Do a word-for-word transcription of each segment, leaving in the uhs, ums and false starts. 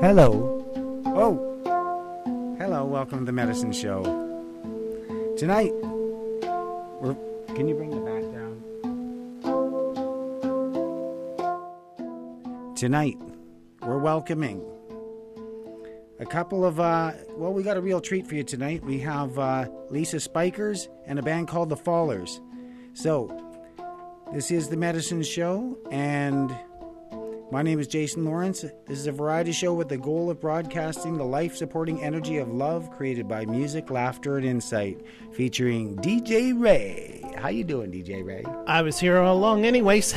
Hello. Oh. Hello, welcome to the Medicine Show. Tonight, we're... Can you bring the back down? Tonight, we're welcoming a couple of... Uh, well, we got a real treat for you tonight. We have uh, Lisa Spikers and a band called The Fallers. So, this is the Medicine Show, and... my name is Jason Lawrence. This is a variety show with the goal of broadcasting the life-supporting energy of love created by music, laughter, and insight, featuring D J Ray. How you doing, D J Ray? I was here all along anyways.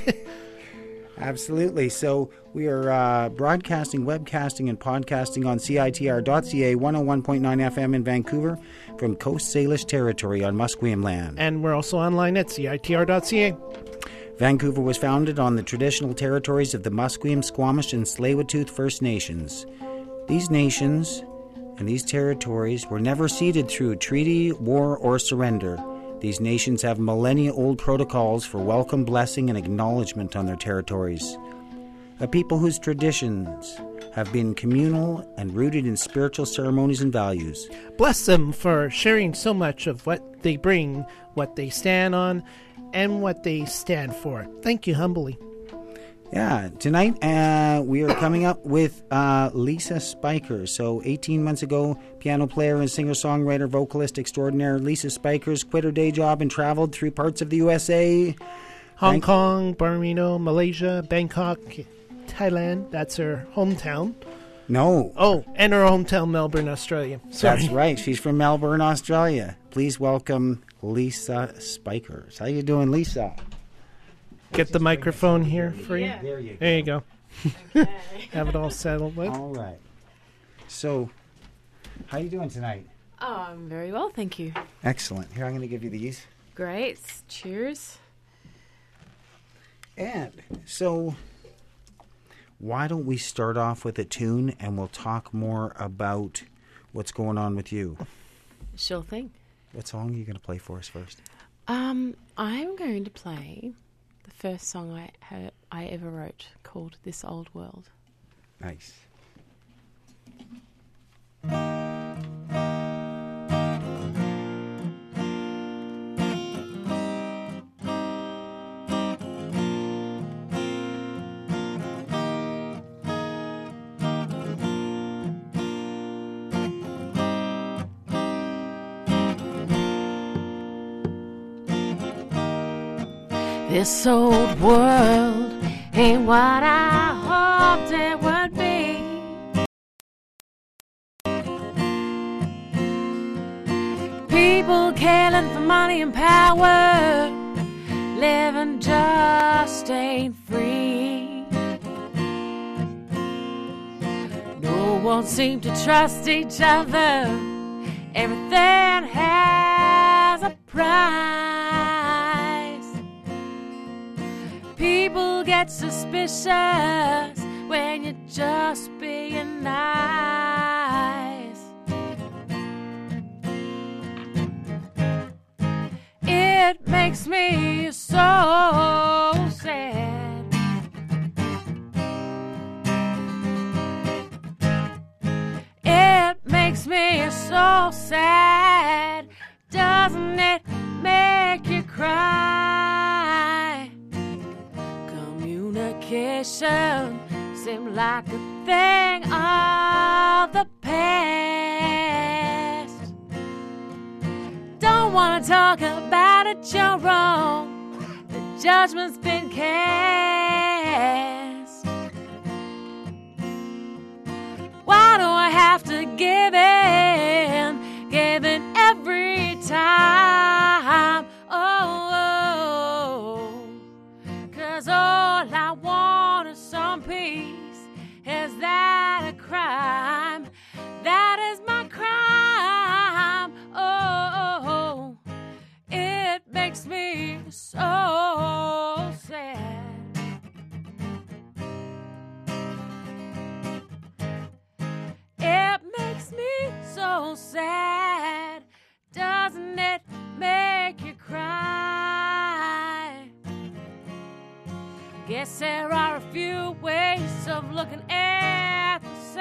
Absolutely. So we are uh, broadcasting, webcasting, and podcasting on C I T R dot C A one oh one point nine F M in Vancouver from Coast Salish territory on Musqueam land. And we're also online at C I T R dot C A. Vancouver was founded on the traditional territories of the Musqueam, Squamish, and Tsleil-Waututh First Nations. These nations and these territories were never ceded through treaty, war, or surrender. These nations have millennia-old protocols for welcome, blessing, and acknowledgement on their territories. A people whose traditions have been communal and rooted in spiritual ceremonies and values. Bless them for sharing so much of what they bring, what they stand on, and what they stand for. Thank you humbly. Yeah, tonight uh, we are coming up with uh, Lisa Spikers. So eighteen months ago, piano player and singer-songwriter, vocalist extraordinaire Lisa Spikers quit her day job and traveled through parts of the U S A. Hong Thank- Kong, Burmese, Malaysia, Bangkok, Thailand. That's her hometown. No. Oh, and her hometown, Melbourne, Australia. Sorry. That's right. She's from Melbourne, Australia. Please welcome Lisa Spikers. How you doing, Lisa? Get the microphone here for you. Yeah. There you go. There you go. Okay. Have it all settled with. All right. So, how you doing tonight? Oh, I'm very well, thank you. Excellent. Here, I'm going to give you these. Great. Cheers. And so, why don't we start off with a tune and we'll talk more about what's going on with you. Sure thing. What song are you going to play for us first? Um, I'm going to play the first song I ha- I ever wrote called This Old World. Nice. This old world ain't what I hoped it would be. People killing for money and power, living just ain't free. No one seems to trust each other. Everything has a price. People get suspicious when you're just being nice. It makes me so sad. It makes me so sad. Doesn't it make you cry? Communication seemed like a thing of the past. Don't want to talk about it, you're wrong. The judgment's been cast. Why do I have to give in, give in every time? Oh, 'cause all I want is some peace. Is that a crime? That is my crime. Oh, it makes me so sad. It makes me so sad. Doesn't it make you cry? Guess there are a few ways of looking at the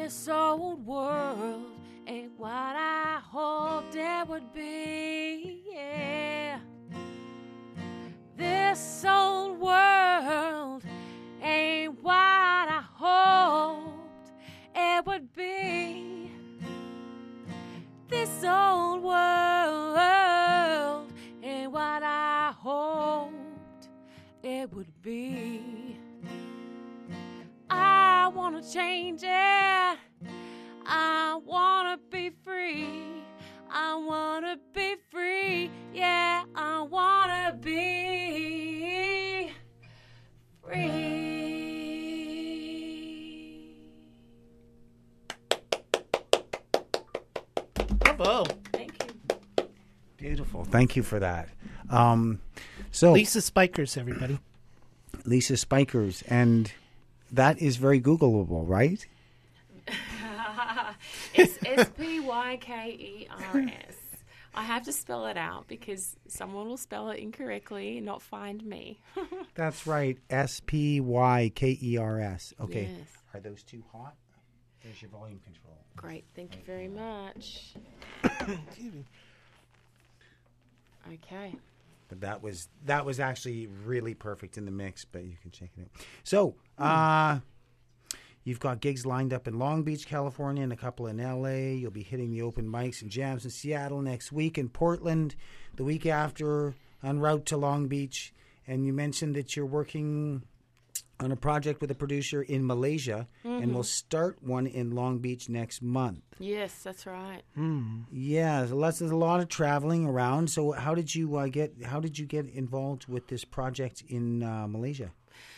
This old world ain't what I hoped it would be, yeah. This old world ain't what I hoped it would be. This old world ain't what I hoped it would be. I wanna change it. I wanna be free. I wanna be free. Yeah, I wanna be free. Bravo. Thank you. Beautiful. Thank you for that. Um, so Lisa Spikers, everybody. Lisa Spikers, and that is very Googleable, right? It's S P Y K E R S. I have to spell it out because someone will spell it incorrectly and not find me. That's right. S P Y K E R S. Okay. Yes. Are those too hot? There's your volume control. Great. Thank you very much. Okay. But that was that was actually really perfect in the mix, but you can check it out. So, uh, you've got gigs lined up in Long Beach, California, and a couple in L A. You'll be hitting the open mics and jams in Seattle next week, in Portland the week after, en route to Long Beach. And you mentioned that you're working on a project with a producer in Malaysia, mm-hmm. and we'll start one in Long Beach next month. Yes, that's right. Mm. Yeah, so lots, there's a lot of traveling around. So how did you uh, get how did you get involved with this project in uh, Malaysia?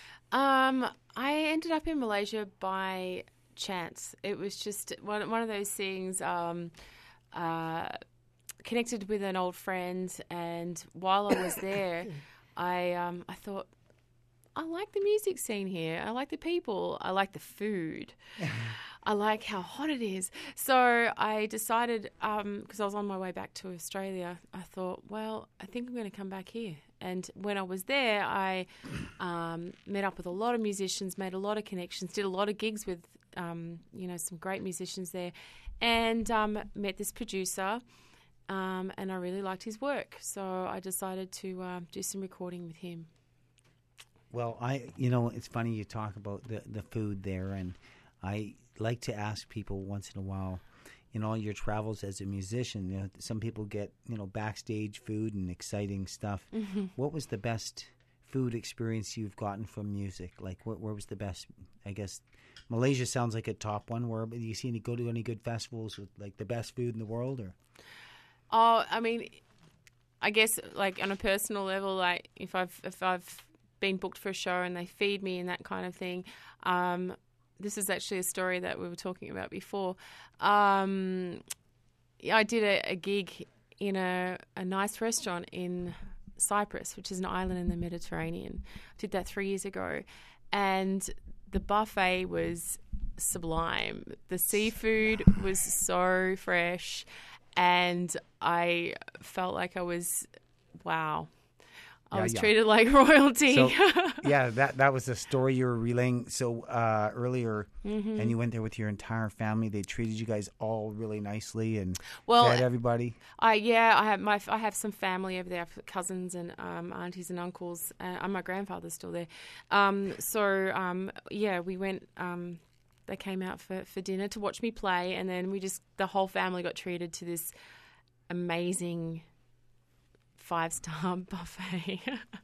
Um, I ended up in Malaysia by chance. It was just one one of those things. Um, uh, connected with an old friend, and while I was there, I um, I thought, I like the music scene here. I like the people. I like the food. I like how hot it is. So I decided, because um, I was on my way back to Australia, I thought, well, I think I'm going to come back here. And when I was there, I um, met up with a lot of musicians, made a lot of connections, did a lot of gigs with, um, you know, some great musicians there, and um, met this producer, um, and I really liked his work. So I decided to uh, do some recording with him. Well, I, you know, it's funny you talk about the, the food there, and I like to ask people once in a while, in all your travels as a musician, you know, some people get, you know, backstage food and exciting stuff. Mm-hmm. What was the best food experience you've gotten from music? Like, where, where was the best? I guess Malaysia sounds like a top one. Where do you see any go to any good festivals with like the best food in the world? Or oh, I mean, I guess like on a personal level, like if I've if I've been booked for a show and they feed me and that kind of thing. Um, this is actually a story that we were talking about before. Um, I did a, a gig in a, a nice restaurant in Cyprus, which is an island in the Mediterranean. I did that three years ago. And the buffet was sublime. The seafood was so fresh. And I felt like I was, wow. I yeah, was yeah. treated like royalty. So, yeah, that that was the story you were relaying so uh, earlier, mm-hmm. and you went there with your entire family. They treated you guys all really nicely and well, fed everybody. I yeah, I have my I have some family over there, cousins and um, aunties and uncles, uh, and my grandfather's still there. Um, so um, yeah, we went. Um, they came out for, for dinner to watch me play, and then we just the whole family got treated to this amazing five-star buffet.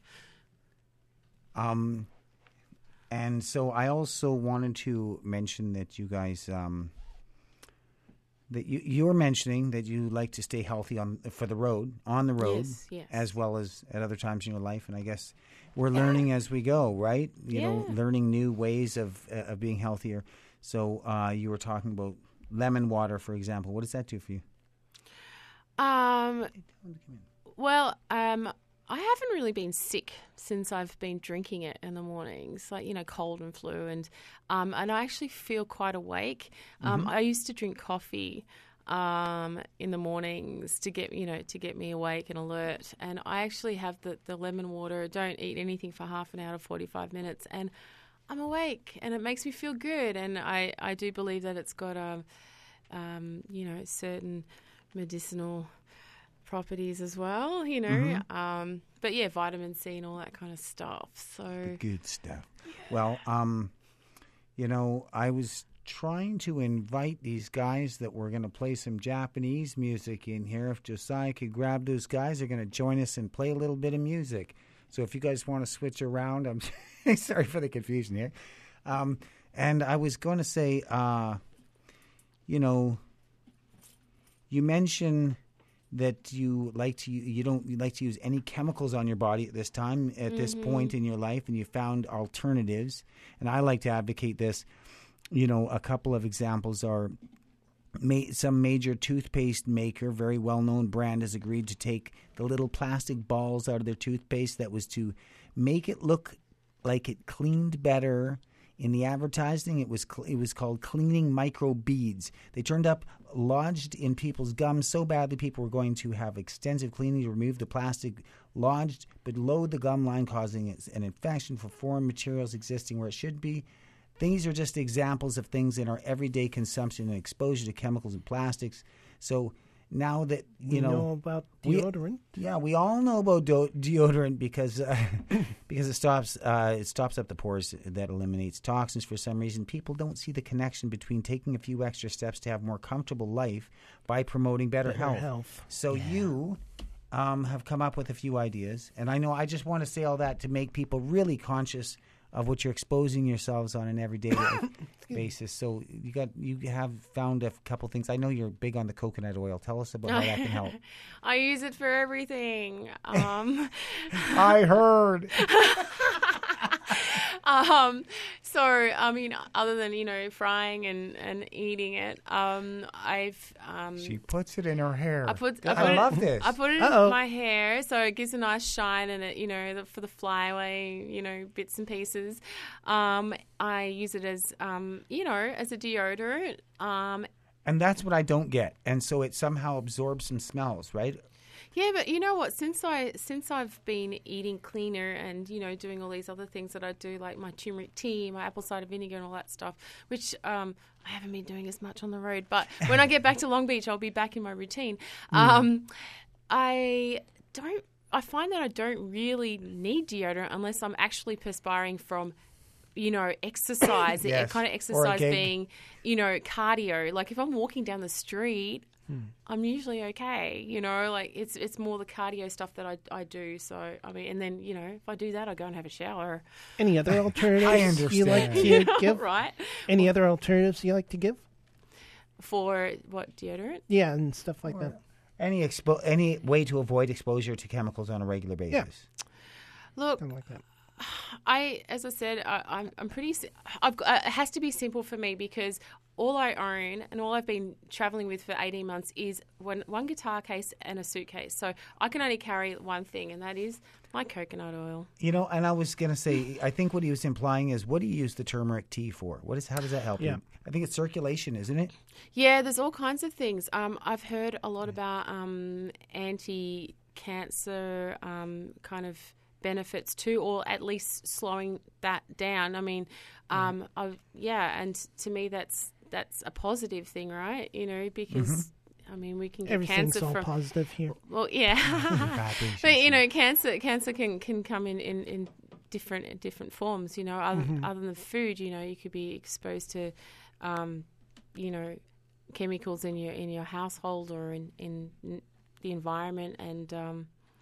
um, and so I also wanted to mention that you guys, um, that you you're mentioning that you like to stay healthy on for the road, on the road, yes, yes. as well as at other times in your life. And I guess we're learning as we go, right? You yeah. know, learning new ways of uh, of being healthier. So uh, you were talking about lemon water, for example. What does that do for you? Um. Well, um, I haven't really been sick since I've been drinking it in the mornings, like, you know, cold and flu. And um, and I actually feel quite awake. Um, mm-hmm. I used to drink coffee um, in the mornings to get, you know, to get me awake and alert. And I actually have the, the lemon water, don't eat anything for half an hour to forty-five minutes. And I'm awake, and it makes me feel good. And I, I do believe that it's got um, um, you know, certain medicinal properties as well. You know, Mm-hmm. um, but yeah, vitamin C and all that kind of stuff. So Good stuff. Well, um, you know, I was trying to invite these guys that we're going to play some Japanese music in here. If Josiah could grab those guys, they're going to join us and play a little bit of music. So if you guys want to switch around, I'm sorry for the confusion here. Um, and I was going to say, uh, you know, you mentioned that you like to you don't you like to use any chemicals on your body at this time at this Mm-hmm. point in your life, and you found alternatives. And I like to advocate this. You know, a couple of examples are ma- some major toothpaste maker, very well-known brand, has agreed to take the little plastic balls out of their toothpaste that was to make it look like it cleaned better. In the advertising, it was cl- it was called cleaning micro beads. They turned up lodged in people's gums so badly people were going to have extensive cleaning to remove the plastic lodged below the gum line, causing an infection for foreign materials existing where it should be. These are just examples of things in our everyday consumption and exposure to chemicals and plastics. So now that, you You know, know, about we- deodorant. yeah, we all know about do- deodorant because uh, because it stops uh, it stops up the pores that eliminates toxins. For some reason, people don't see the connection between taking a few extra steps to have a more comfortable life by promoting better, Better health. health. So you um, have come up with a few ideas, and I know I just want to say all that to make people really conscious of what you're exposing yourselves on an everyday life basis. So you got you have found a couple things. I know you're big on the coconut oil. Tell us about how that can help. I use it for everything. Um, I heard. um, so I mean, other than you know frying and, and eating it, um, I've um, She puts it in her hair. I put I, I put love it, this. I put it Uh-oh. in my hair, so it gives a nice shine and it, you know, the, for the flyaway, you know, bits and pieces. Um, I use it as, um, you know, as a deodorant. Um, And that's what I don't get. And so it somehow absorbs some smells, right? yeah, but you know what? Since I since I've been eating cleaner and you know doing all these other things that I do, like my turmeric tea, my apple cider vinegar, and all that stuff, which um, I haven't been doing as much on the road. But when I get back to Long Beach, I'll be back in my routine. Um, I don't. I find that I don't really need deodorant unless I'm actually perspiring from, you know, exercise. Yes. It kind of Or a exercise gig. being, you know, cardio. Like if I'm walking down the street, I'm usually okay. You know, like it's it's more the cardio stuff that I, I do. So I mean, and then you know, if I do that, I go and have a shower. Any other alternatives you like understand. to give? Right? Any other alternatives you like to give? For what, deodorant? Yeah, and stuff like that. Any expo- any way to avoid exposure to chemicals on a regular basis? Look, Something like that. I, as I said, I, I'm, I'm pretty. si- I've, got- uh, it has to be simple for me because all I own and all I've been traveling with for eighteen months is one, one guitar case and a suitcase. So I can only carry one thing, and that is my coconut oil. You know, and I was going to say, I think what he was implying is, what do you use the turmeric tea for? What is? How does that help Yeah. you? I think it's circulation, isn't it? Yeah, there's all kinds of things. Um, I've heard a lot about um, anti-cancer um, kind of benefits too, or at least slowing that down. I mean, um, I've, yeah, and to me that's that's a positive thing, right? You know, because I mean we can get Everything's cancer all from positive here. well, yeah, Bad things, but she you said. know, cancer cancer can, can come in, in, in different different forms. You know, other, Mm-hmm. other than food, you know, you could be exposed to, um, you know, chemicals in your in your household or in, in the environment, and um,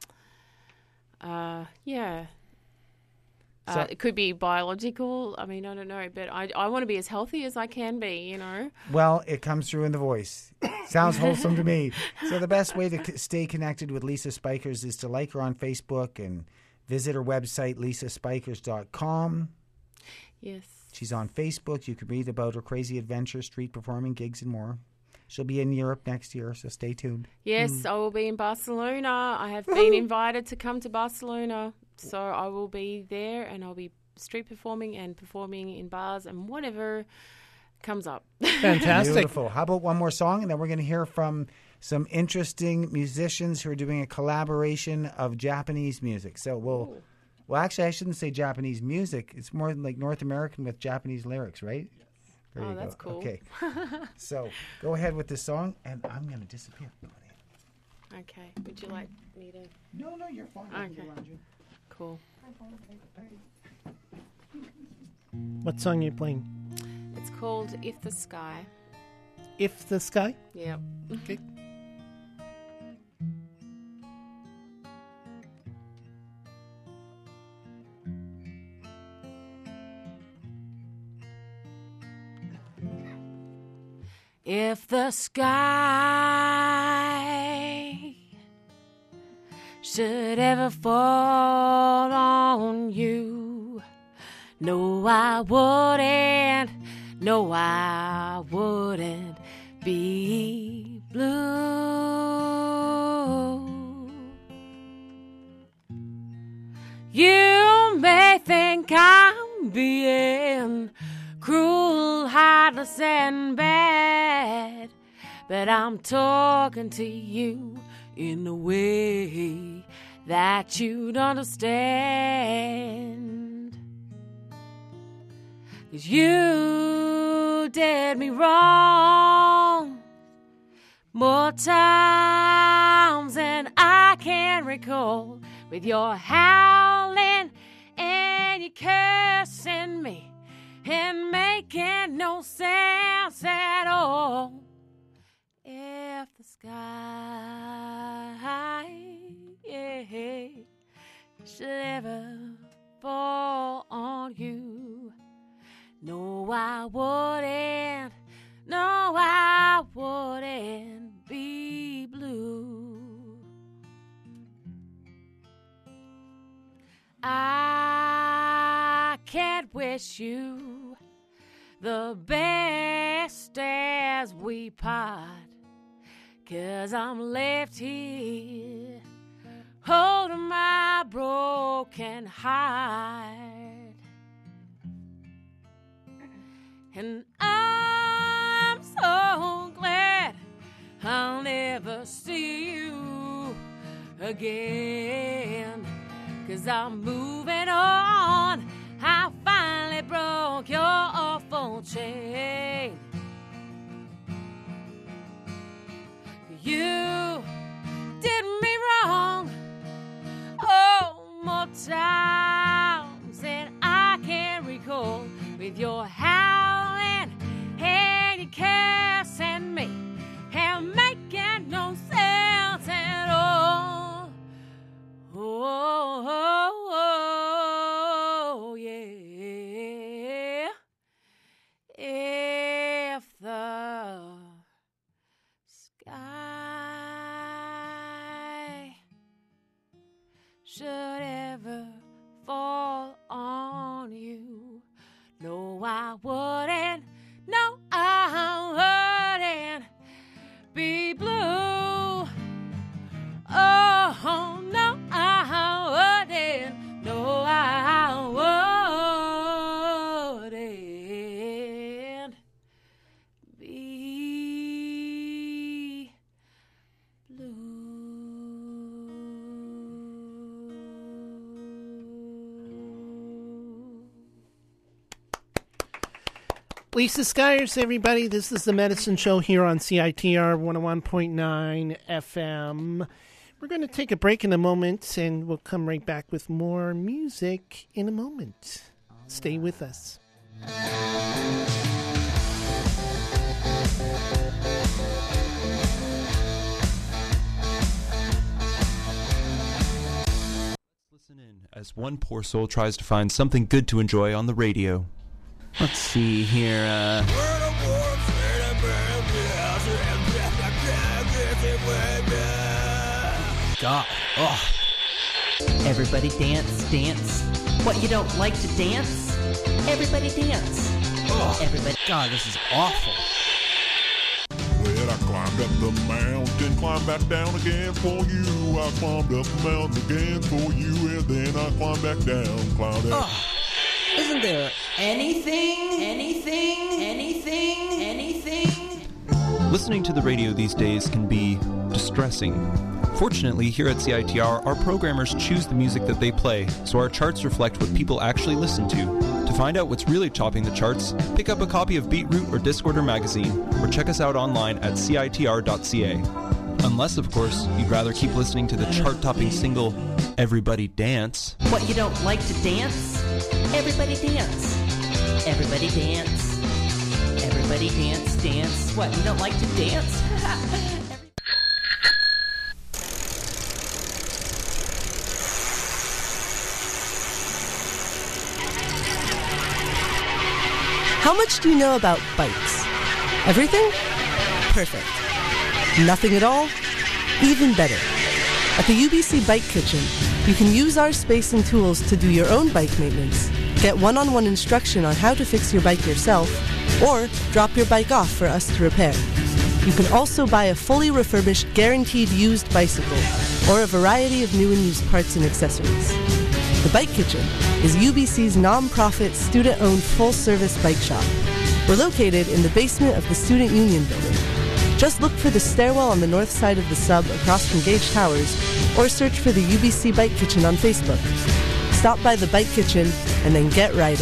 uh, yeah. So- Uh, it could be biological. I mean, I don't know, but I, I want to be as healthy as I can be, you know. Well, it comes through in the voice. Sounds wholesome to me. So the best way to c- stay connected with Lisa Spikers is to like her on Facebook and visit her website, lisa spikers dot com. Yes. She's on Facebook. You can read about her crazy adventures, street performing, gigs, and more. She'll be in Europe next year, so stay tuned. Yes, I will be in Barcelona. I have been invited to come to Barcelona. So I will be there and I'll be street performing and performing in bars and whatever comes up. Fantastic. Beautiful. How about one more song, and then we're going to hear from some interesting musicians who are doing a collaboration of Japanese music. So we'll Well, actually, I shouldn't say Japanese music. It's more like North American with Japanese lyrics, right? There Oh, you that's go. cool. Okay. So go ahead with the song, and I'm going to disappear. Okay. Would you like me to? No, no, you're fine. I can Okay. go around you. Cool. What song are you playing? It's called If the Sky. If the Sky? Yep. Okay. If the sky should ever fall on you, no, I wouldn't, no, I wouldn't be blue. You may think I'm being cruel, heartless, and bad, but I'm talking to you in a way that you'd understand. 'Cause you did me wrong more times than I can recall, with your howling and your cursing me and making no sense at all. If the sky, yeah, should ever fall on you, no, I wouldn't, no, I wouldn't be blue. I can't wish you the best as we part, 'cause I'm left here holding my broken heart. And I'm so glad I'll never see you again, 'cause I'm moving on. I finally broke your awful chain. You did me wrong, oh, more times than I can recall, with your howling and your cursing me and making no sense at all. Oh, oh, oh, yeah. If the sky should ever fall on you, no, I wouldn't, no, I wouldn't be blue. Oh, no, I wouldn't, no, I wouldn't be blue. Lisa Skyers, everybody. This is the Medicine Show here on C I T R one oh one point nine F M. We're going to take a break in a moment, and we'll come right back with more music in a moment. Stay with us. Listen in as one poor soul tries to find something good to enjoy on the radio. Let's see here. Uh... God. Oh. Everybody dance, dance. What, you don't like to dance? Everybody dance. Oh. Everybody. God, this is awful. Well, I climbed up the mountain, climbed back down again for you. I climbed up the mountain again for you, and then I climbed back down, climbed up. Oh. Isn't there anything, anything, anything, anything? Listening to the radio these days can be distressing. Fortunately, here at C I T R, our programmers choose the music that they play, so our charts reflect what people actually listen to. To find out what's really topping the charts, pick up a copy of Beatroot or Discorder magazine, or check us out online at C I T R dot C A. Unless, of course, you'd rather keep listening to the chart-topping single, Everybody Dance. What, you don't like to dance? Everybody dance. Everybody dance. Everybody dance, dance. What, you don't like to dance? How much do you know about bikes? Everything? Perfect. Nothing at all? Even better. At the U B C Bike Kitchen, you can use our space and tools to do your own bike maintenance, get one-on-one instruction on how to fix your bike yourself, or drop your bike off for us to repair. You can also buy a fully refurbished, guaranteed used bicycle, or a variety of new and used parts and accessories. The Bike Kitchen is U B C's non-profit, student-owned, full-service bike shop. We're located in the basement of the Student Union Building. Just look for the stairwell on the north side of the sub across from Gage Towers, or search for the U B C Bike Kitchen on Facebook. Stop by the Bike Kitchen and then get riding.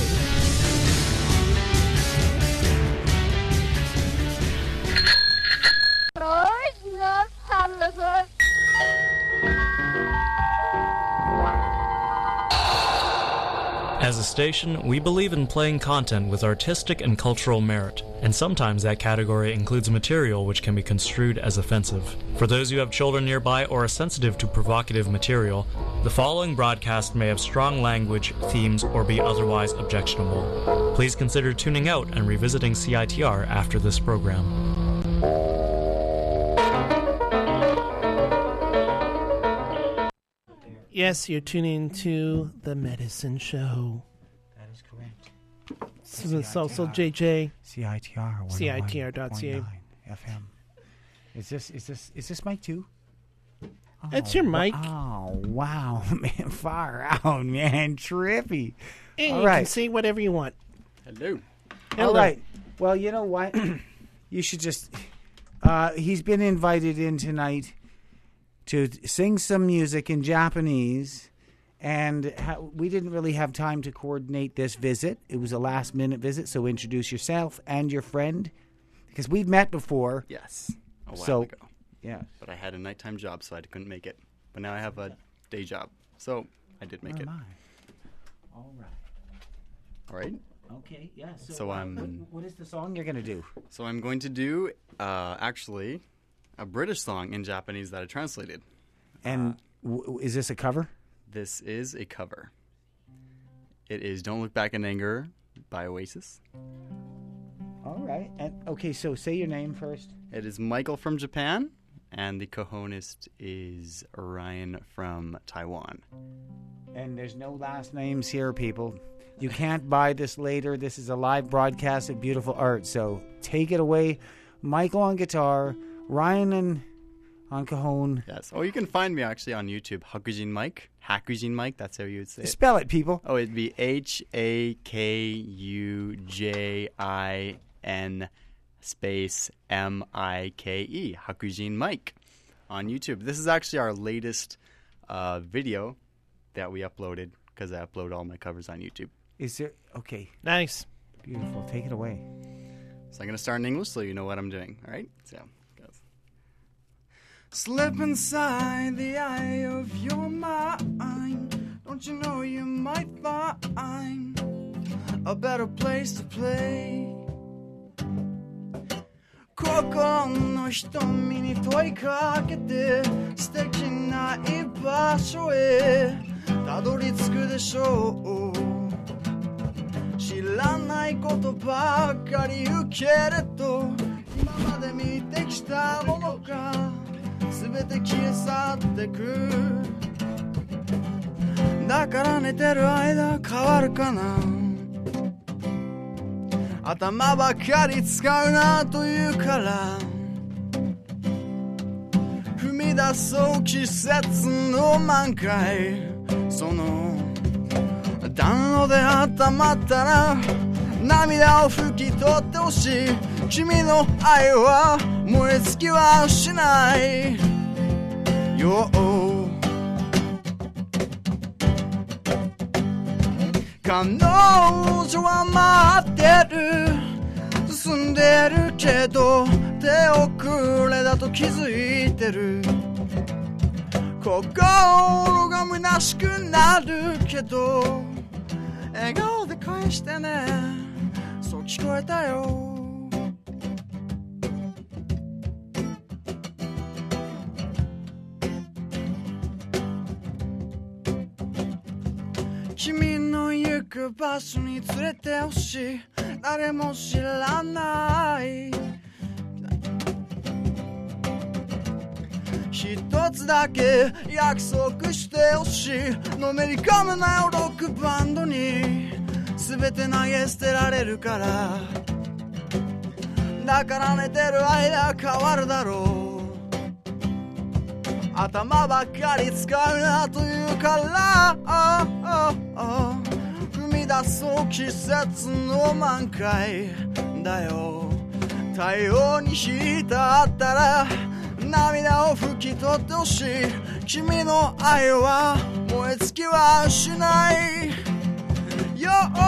As a station, we believe in playing content with artistic and cultural merit, and sometimes that category includes material which can be construed as offensive. For those who have children nearby or are sensitive to provocative material, the following broadcast may have strong language, themes, or be otherwise objectionable. Please consider tuning out and revisiting C I T R after this program. Yes, you're tuning to The Medicine Show. That is correct. This is also J J. C I T R. C I T R dot C A. F M. Is this is this is this mic too? Oh, That's your mic. Oh wow, man, far out, man, trippy. And All you right. can say whatever you want. Hello. Hello. All right. Well, you know what? You should just. Uh, he's been invited in tonight to sing some music in Japanese, and ha- we didn't really have time to coordinate this visit. It was a last-minute visit, so introduce yourself and your friend, because we've met before. Yes, a while So- ago. Yeah. But I had a nighttime job, so I couldn't make it. But now I have a day job, so I did make Oh, it. my. All right. All right. Okay. Yeah. So, So uh, I'm- what- what is the song you're gonna do? So I'm going to do, uh, actually, a British song in Japanese that I translated. And w- is this a cover? This is a cover. It is "Don't Look Back in Anger" by Oasis. All right. And okay. So say your name first. It is Michael from Japan, and the co-honist is Ryan from Taiwan. And there's no last names here, people. You can't buy this later. This is a live broadcast of beautiful art. So take it away. Michael on guitar, Ryan and on cajon. Yes. Oh, you can find me actually on YouTube. Hakujin Mike. Hakujin Mike. That's how you would say it. Spell it, people. Oh, it'd be H A K U J I N space M I K E. Hakujin Mike on YouTube. This is actually our latest uh, video that we uploaded because I upload all my covers on YouTube. Is there? Okay. Nice. Beautiful. Take it away. So I'm going to start in English so you know what I'm doing. All right? So, goes. Slip inside the eye of your mind. Don't you know you might find a better place to play? 心の瞳に問いかけて素敵な居場所へたどり着くでしょう知らないことばかり言うけれど今まで見てきたものが全て消え去ってくだから寝てる間変わるかな頭ばかり使うなと言うから踏み出そう季節の満開その暖炉で温まったら涙を拭き取ってほしい君の愛は燃え尽きはしないよ彼女は待ってる進んでるけど手遅れだと気づいてる心が虚しくなるけど笑顔で返してねそう聞こえたよ君の行く場所に連れてほしい誰も知らない一つだけ約束してほしいのめり込むなよロックバンドに全て投げ捨てられるからだから寝てる間変わるだろう頭ばっかり使うなというから踏み出そう季節の満開だよ太陽に浸ったら涙を拭き取ってほしい君の愛は燃え尽きはしないよ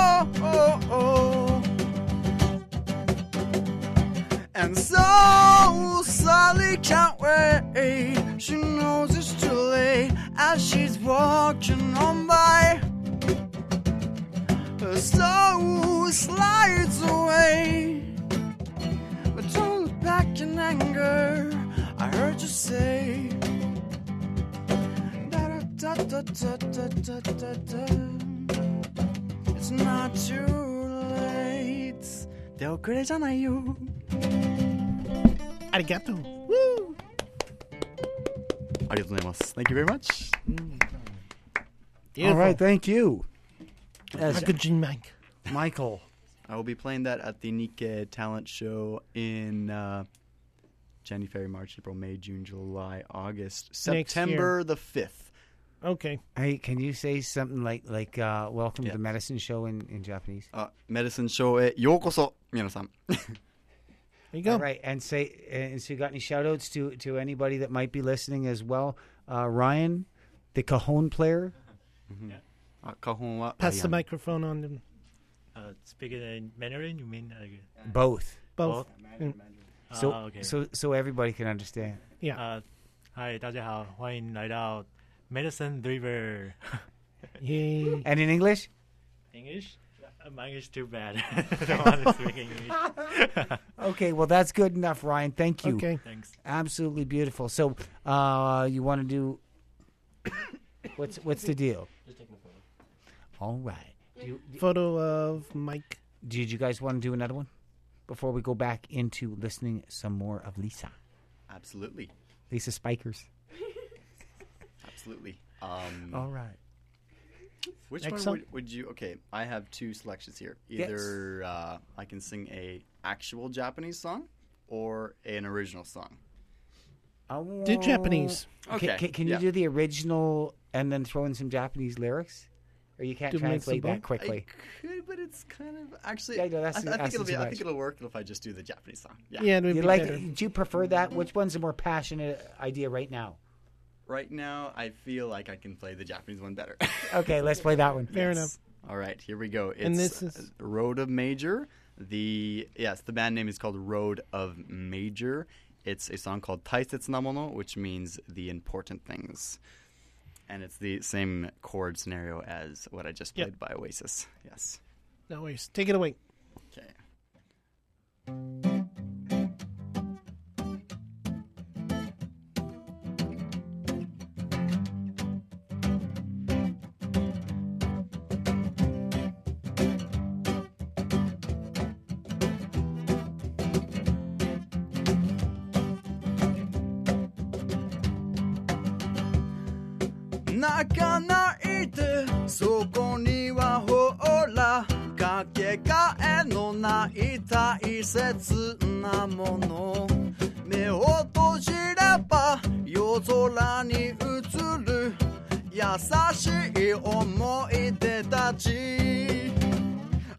And so Sally can't wait She knows it's too late As she's walking on by Her soul slides away But don't look back in anger I heard you say da da da da da da da da It's not too late 手遅れじゃないよありがとうありがとうございます Thank you very much All right, thank you As good Gene Mike Michael I will be playing that at the Nikkei Talent Show in uh, January, February, March, April, May, June, July, August, September the fifth. Okay. Hey, can you say something like like uh, "Welcome yeah. to the Medicine Show" in, in Japanese? Uh, Medicine Show へようこそ皆さん There you go. All right, and say and so you got any shout outs to to anybody that might be listening as well? Uh, Ryan, the cajon player. Mm-hmm. Yeah. Uh, cajon wa Pass the microphone on them. Uh, speaking in Mandarin, you mean uh, both? Both. both? Mm. So, uh, okay. so, so everybody can understand. Yeah. Uh, hi, 大家好，欢迎来到 Medicine River. Yay. And in English? English? Uh, my English too bad. I don't want to speak English. Okay, well that's good enough, Ryan. Thank you. Okay. Thanks. Absolutely beautiful. So, uh, you want to do? What's what's the deal? Just take a photo. All right. Do you, Photo of Mike. did you guys want to do another one before we go back into listening some more of Lisa? Absolutely. Lisa Spikers. Absolutely. Um, All right. Which Next one song? would, would you... Okay, I have two selections here. Either yes. uh, I can sing a actual Japanese song or an original song. Oh, Do Japanese. Okay. Can, can, can yeah. you do the original and then throw in some Japanese lyrics? Or you can't Do translate mix that quickly? I could, but it's kind of... Actually, Yeah, no, that's- I, I, that's think it'll be, too I much. think it'll work if I just do the Japanese song. Yeah. Yeah, it would You be like? better. Do you prefer that? Which one's a more passionate idea right now? Right now, I feel like I can play the Japanese one better. Okay, let's play that one. Fair Yes. enough. All right, here we go. It's And this is- uh, Road of Major. The yes, the band name is called Road of Major. It's a song called Taisetsu na mono, which means the important things. And it's the same chord scenario as what I just played Yep. by Oasis. Yes. No worries. Take it away. Okay. 泣かないでそこにはほらかけがえのない大切なもの目を閉じれば夜空に映る優しい思い出たち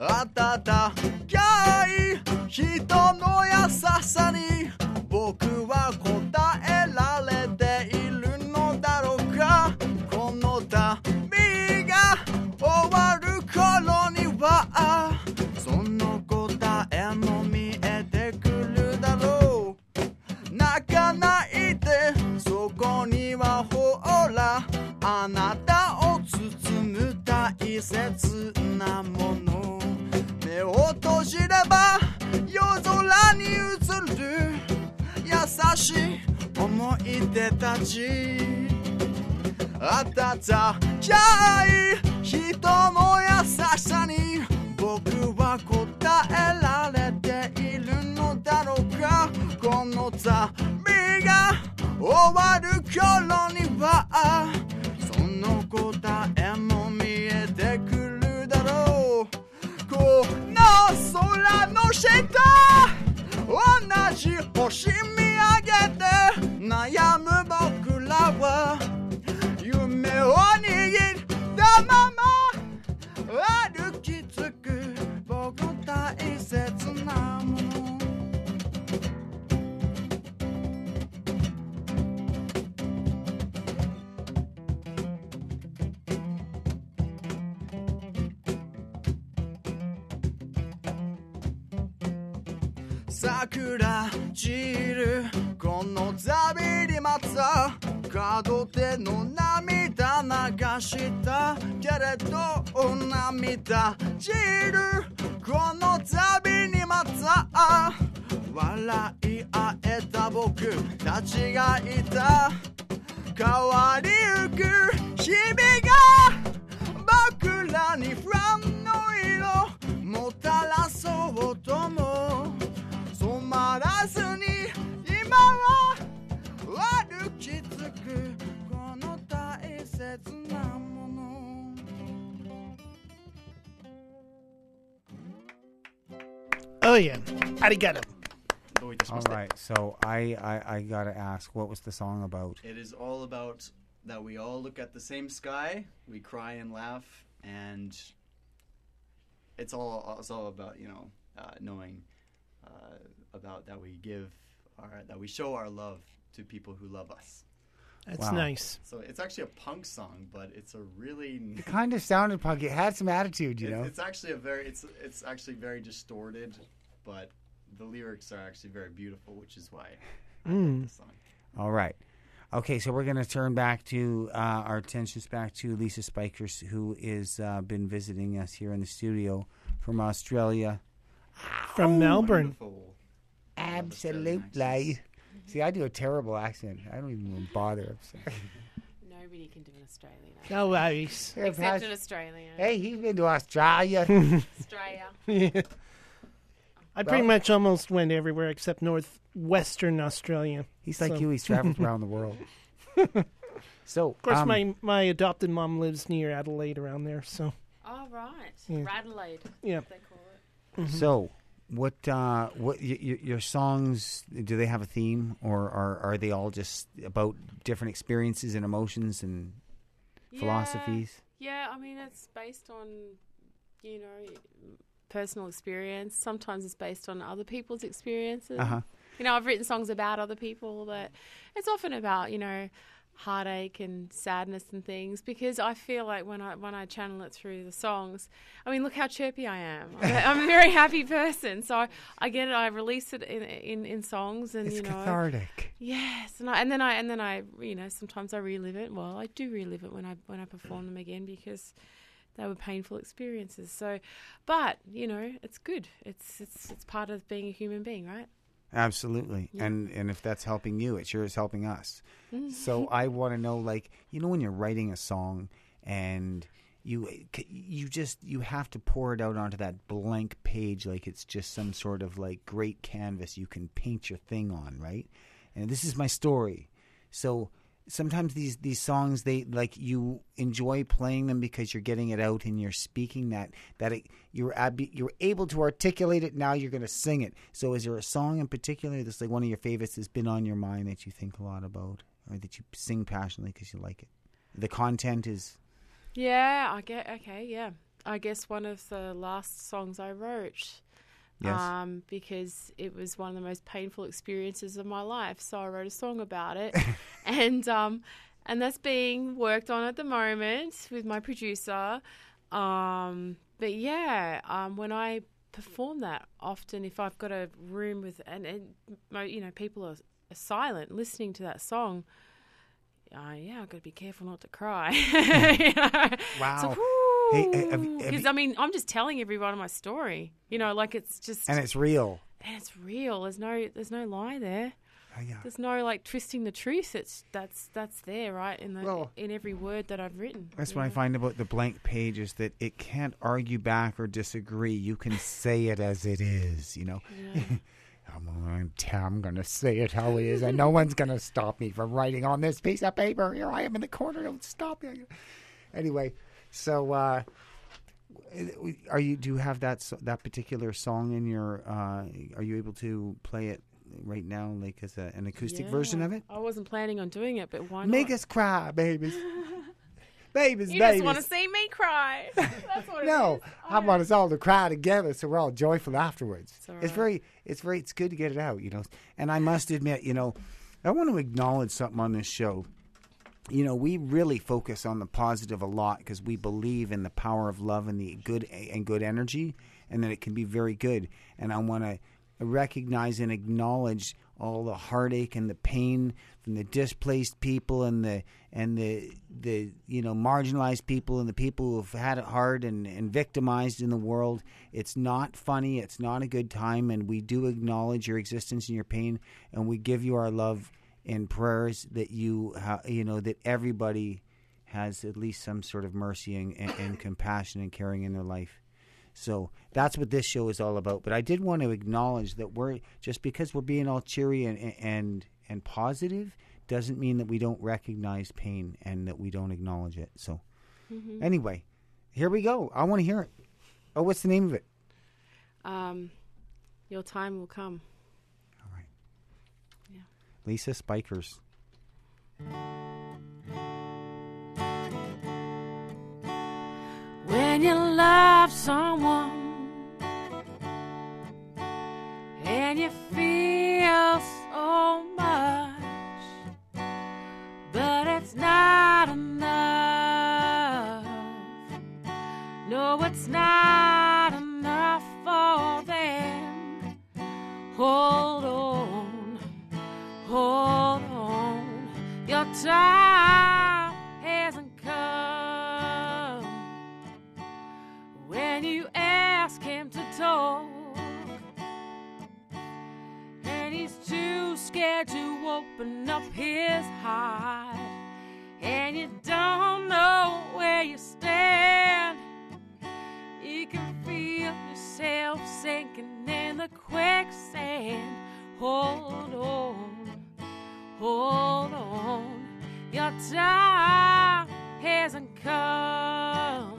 温かい人の優しさに僕は答えられているのだろうか。この旅が終わる頃にはその答えも見えてくるだろう。泣かないでそこにはほらあなたを包む大切なもの。目を閉じれば夜空に映る優しい思い出たち。温かい人の優しさに僕は答えられているのだろうか。この旅が終わる頃にはその答えも見えてくるだろう。この空の下同じ星見上げて悩む僕らは夢を握ったまま歩きつく僕大切なもの。桜散るこの旅にまた角手の涙流したけれど涙散るこの旅にまた笑い合えた僕たちがいた。変わりゆく日々が僕らに不安の色もたらそうとも染まらずに今は歩きつくこの大切なもの。 Oh yeah, arigato. All right, so I, I, I gotta ask, what was the song about? It is all about that we all look at the same sky, we cry and laugh, and it's all it's all about, you know, uh, knowing uh, about that we give our that we show our love to people who love us. That's wow. nice. So it's actually a punk song, but it's a really it kind of sounded punk. It had some attitude, you it, know. It's actually a very it's it's actually very distorted, but the lyrics are actually very beautiful, which is why I mm. like the song. All right. Okay, so we're going to turn back to uh, our attentions back to Lisa Spikers, who has uh, been visiting us here in the studio from Australia. From oh, Melbourne. Wonderful. Absolutely. See, I do a terrible accent. I don't even bother. Nobody can do an Australian accent. No worries. Except an Australian. Hey, he's been to Australia. Australia. Yeah. I pretty well, much almost went everywhere except northwestern Australia. He's like so. you. He's traveled around the world. So, of course, um, my, my adopted mom lives near Adelaide around there. So. Oh right, yeah. Radelaide. Yeah. They call it. Mm-hmm. So, what uh, what y- y- your songs? Do they have a theme, or are are they all just about different experiences and emotions and yeah. philosophies? Yeah, I mean it's based on, you know, personal experience. Sometimes it's based on other people's experiences. Uh-huh. You know, I've written songs about other people, but it's often about, you know, heartache and sadness and things, because I feel like when I when I channel it through the songs, I mean, look how chirpy I am. I'm a, I'm a very happy person, so I, I get it. I release it in in, in songs, and it's you know, cathartic. Yes, and I, and then I and then I you know sometimes I relive it. Well, I do relive it when I when I perform them again because they were painful experiences. So, but you know, it's good. It's it's it's part of being a human being, right? Absolutely. Yeah. And and if that's helping you, it sure is helping us. Mm-hmm. So I want to know, like, you know, when you're writing a song and you you just you have to pour it out onto that blank page like it's just some sort of like great canvas you can paint your thing on, right? And this is my story. So sometimes these, these songs, they like you enjoy playing them because you're getting it out and you're speaking that that it, you're ab- you're able to articulate it. Now you're going to sing it. So is there a song in particular that's like one of your favorites that's been on your mind that you think a lot about, or that you sing passionately because you like it? The content is. Yeah, I get. Okay, yeah. I guess, one of the last songs I wrote. Yes. Um, because it was one of the most painful experiences of my life. So I wrote a song about it. and um, and that's being worked on at the moment with my producer. Um, but yeah, um, when I perform that, often if I've got a room with, and, and my, you know, people are, are silent listening to that song, uh, yeah, I've got to be careful not to cry. you know? Wow. So, Hey, have you- have because you- I mean, I'm just telling everyone my story. You know, like it's just And it's real. and it's real. There's no, there's no lie there. Oh, yeah. There's no like twisting the truth. It's that's that's there, right, in the Well, in every word that I've written. That's you what I know? find about the blank page is that it can't argue back or disagree. You can say it as it is, you know. Yeah. I'm going to I'm going to say it how it is, and no one's going to stop me from writing on this piece of paper. Here I am in the corner. Don't stop me. Anyway, so uh, are you? Do you have that so- that particular song in your? Uh, are you able to play it right now, like as a, an acoustic Yeah. version of it? I wasn't planning on doing it, but why not? Make us cry, babies. Babies, You babies. just want to see me cry. That's what it No, is. I want us all to cry together, so we're all joyful afterwards. It's all It's right. very, it's very, it's good to get it out, you know. And I must admit, you know, I want to acknowledge something on this show. You know, we really focus on the positive a lot because we believe in the power of love and the good and good energy, and that it can be very good. And I want to recognize and acknowledge all the heartache and the pain from the displaced people and the and the the you know marginalized people and the people who've had it hard and, and victimized in the world. It's not funny. It's not a good time, and we do acknowledge your existence and your pain, and we give you our love and prayers that you ha- you know that everybody has at least some sort of mercy and, and, and compassion and caring in their life. So that's what this show is all about. But I did want to acknowledge that we're just because we're being all cheery and and and positive doesn't mean that we don't recognize pain and that we don't acknowledge it. So Mhm. anyway, here we go. I want to hear it. Oh, what's the name of it? Um, your time will come. All right. Yeah. Lisa Spikers. When you love someone and you feel so much, but it's not enough. No, it's not enough for them. Hold on, hold on. Your time hasn't come. When you ask him to talk, and he's too scared to open up his heart, and you don't know where you stand, you can feel yourself sinking in the quicksand. Hold on, hold on, your time hasn't come.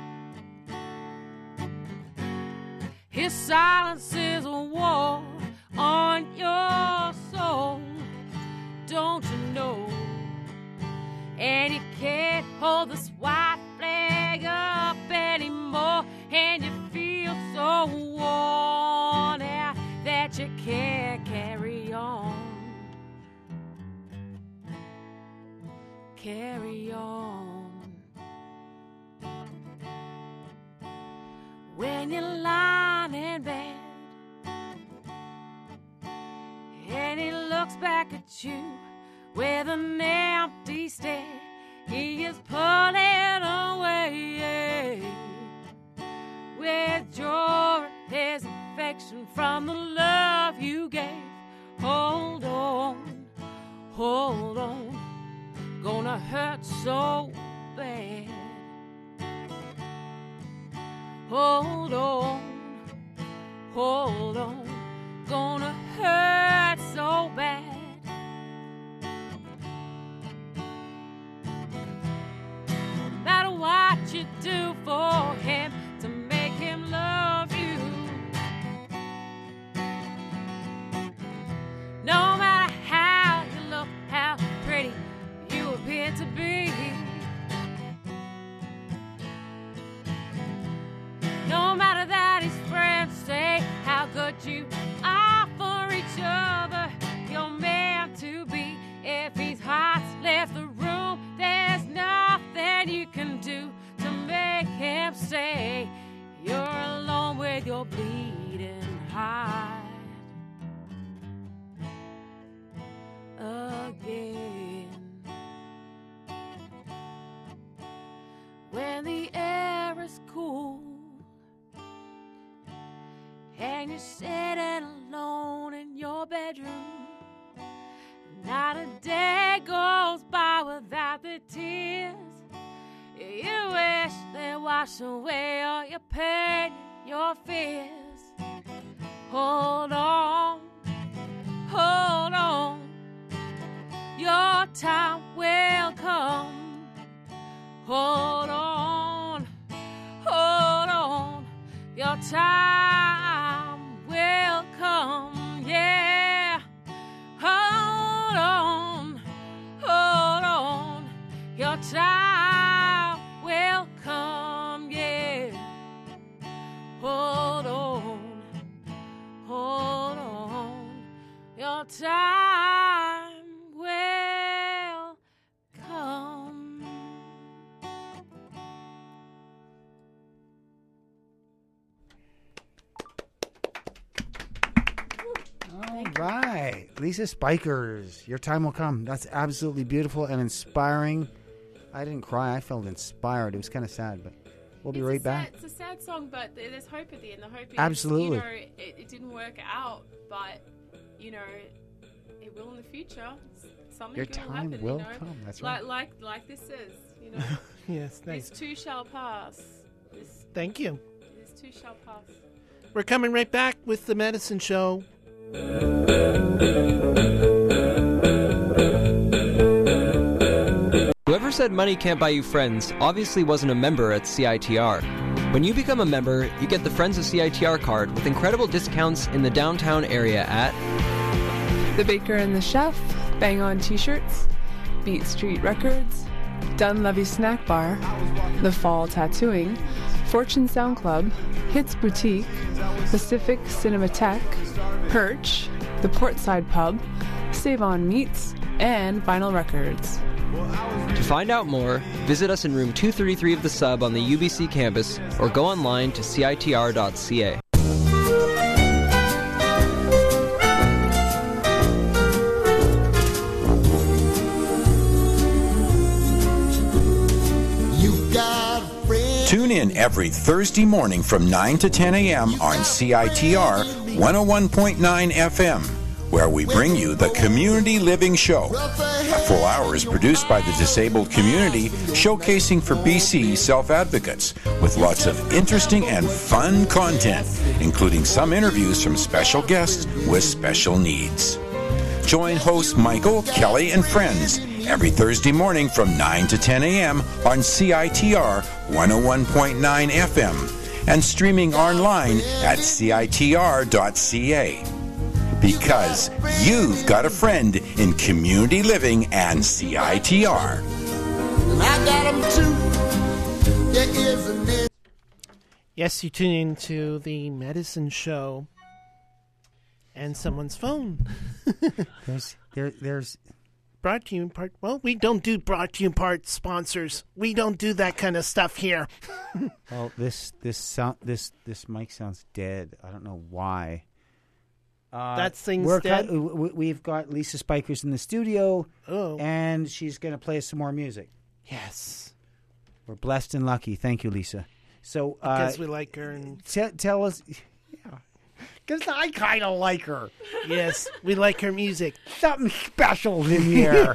His silence is a war on your soul, don't you know? And you can't hold this white flag up anymore, and you feel so worn out that you can't carry on. Carry on. When you're lying in bed and he looks back at you with an empty stare, he is pulling away, withdrawing his affection from the love you gave. Hold on, hold on, gonna hurt so bad. Hold on, hold on, gonna hurt so bad. No matter what you do for him to make him love you, no matter how you look, how pretty you appear to be, you are for each other. You're meant to be. If his heart's left the room, there's nothing you can do to make him stay. You're alone with your bleeding heart again. When the air is cool and you're sitting alone in your bedroom, not a day goes by without the tears. You wish they wash away all your pain, your fears. Hold on, hold on, your time will come. Hold on, hold on, your time will come, yeah. Hold on, hold on, your time will come, yeah. Hold on, hold on, your time will come. All right. Lisa Spikers, your time will come. That's absolutely beautiful and inspiring. I didn't cry. I felt inspired. It was kind of sad, but we'll be it's right a back. Sad, it's a sad song, but there's hope at the end. The hope is, Absolutely. you know, it, it didn't work out, but, you know, it will in the future. Something Your good time will happen, will you know? come. That's like, right. Like, like this says, you know. Yes, thanks. This too shall pass. This, Thank you. this too shall pass. We're coming right back with the Medicine Show. Whoever said money can't buy you friends obviously wasn't a member at C I T R. When you become a member, you get the Friends of C I T R card with incredible discounts in the downtown area at The Baker and the Chef, Bang On T-shirts, Beat Street Records, Dunleavy Snack Bar, The Fall Tattooing, Fortune Sound Club, Hits Boutique, Pacific Cinematheque, Perch, The Portside Pub, Save On Meats, and Vinyl Records. To find out more, visit us in room two thirty-three of the Sub on the U B C campus or go online to C I T R dot C A. Tune in every Thursday morning from nine to ten a.m. on C I T R one oh one point nine F M, where we bring you the Community Living Show. A full hour is produced by the disabled community, showcasing for B C self-advocates, with lots of interesting and fun content, including some interviews from special guests with special needs. Join host Michael, Kelly, and friends every Thursday morning from nine to ten a.m. on C I T R one oh one point nine F M and streaming online at C I T R dot C A. Because you've got a friend in community living and C I T R. I got 'em too. Yeah, isn't it? Yes, you tune into the Medicine Show and someone's phone. there's there there's brought to you in part. Well, we don't do brought to you in part sponsors. We don't do that kind of stuff here. Well, this this sound this this mic sounds dead. I don't know why. Uh, That thing's we're dead? cut- we- We've got Lisa Spikers in the studio, oh. and she's going to play us some more music. Yes. We're blessed and lucky. Thank you, Lisa. So, uh, Because we like her. And t- tell us. Yeah. Because I kind of like her. Yes, we like her music. Something special in here.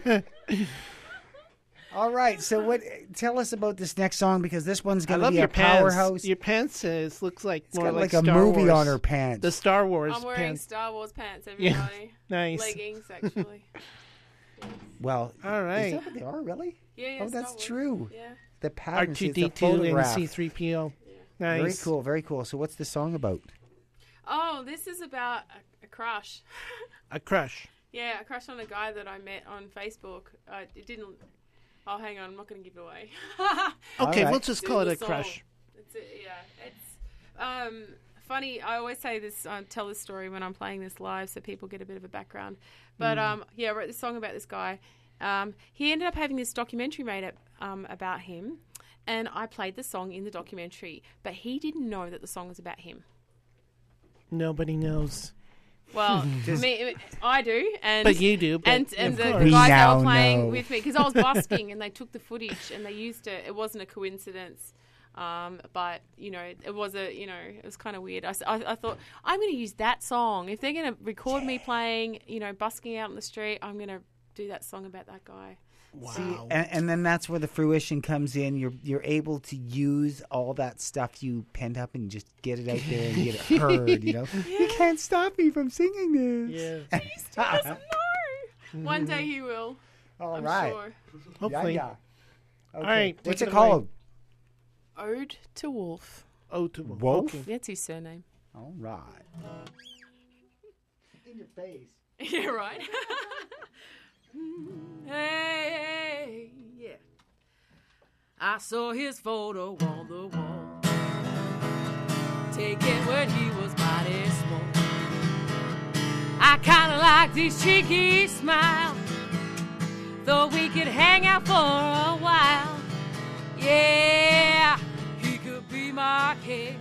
All right, so what? Tell us about this next song, because this one's I going to love be your a powerhouse. pants. Your pants is, looks like It's more got like, like a Star movie Wars. on her pants. The Star Wars I'm wearing pants. Star Wars pants, Yeah, everybody. nice. Leggings, actually. Well, all right. Is that what they are, really? Yeah, yeah, Oh, that's Star Wars. true. Yeah. The R pattern. two it's D a two and photograph. C three P O. Nice. Very cool, very cool. So what's the song about? Oh, this is about a, a crush. A crush. Yeah, a crush on a guy that I met on Facebook. Uh, it didn't. Oh, hang on, I'm not going to give it away. Okay, right. we'll just call it the a song. crush. It's a, yeah, it's um, funny. I always say this, uh, tell this story when I'm playing this live, so people get a bit of a background. But Mm. um, yeah, I wrote this song about this guy. Um, he ended up having this documentary made up, um, about him, and I played the song in the documentary, but he didn't know that the song was about him. Nobody knows. Well, Just- me, I do, and But you do, but and and of the, course. the We guys that now were playing know. with me because I was busking, and they took the footage and they used it. It wasn't a coincidence, um, but you know, it was a you know, it was kind of weird. I, s- I- I thought I'm going to use that song if they're going to record me playing, you know, busking out in the street. I'm going to do that song about that guy. See, and, and then that's where the fruition comes in. You're you're able to use all that stuff you penned up and just get it out there and get it heard. You know, you can't stop me from singing this. Yeah. He still doesn't know. One day he will. All I'm right. sure. Hopefully. Yeah, yeah. All right. What's take it away. called? Ode to Wolf. Ode to Wolf. Wolf? Okay. That's his surname. All right. In your face. Yeah, right. Hey, yeah. I saw his photo on the wall, taken when he was mighty small. I kinda liked his cheeky smile, thought we could hang out for a while. Yeah, he could be my king,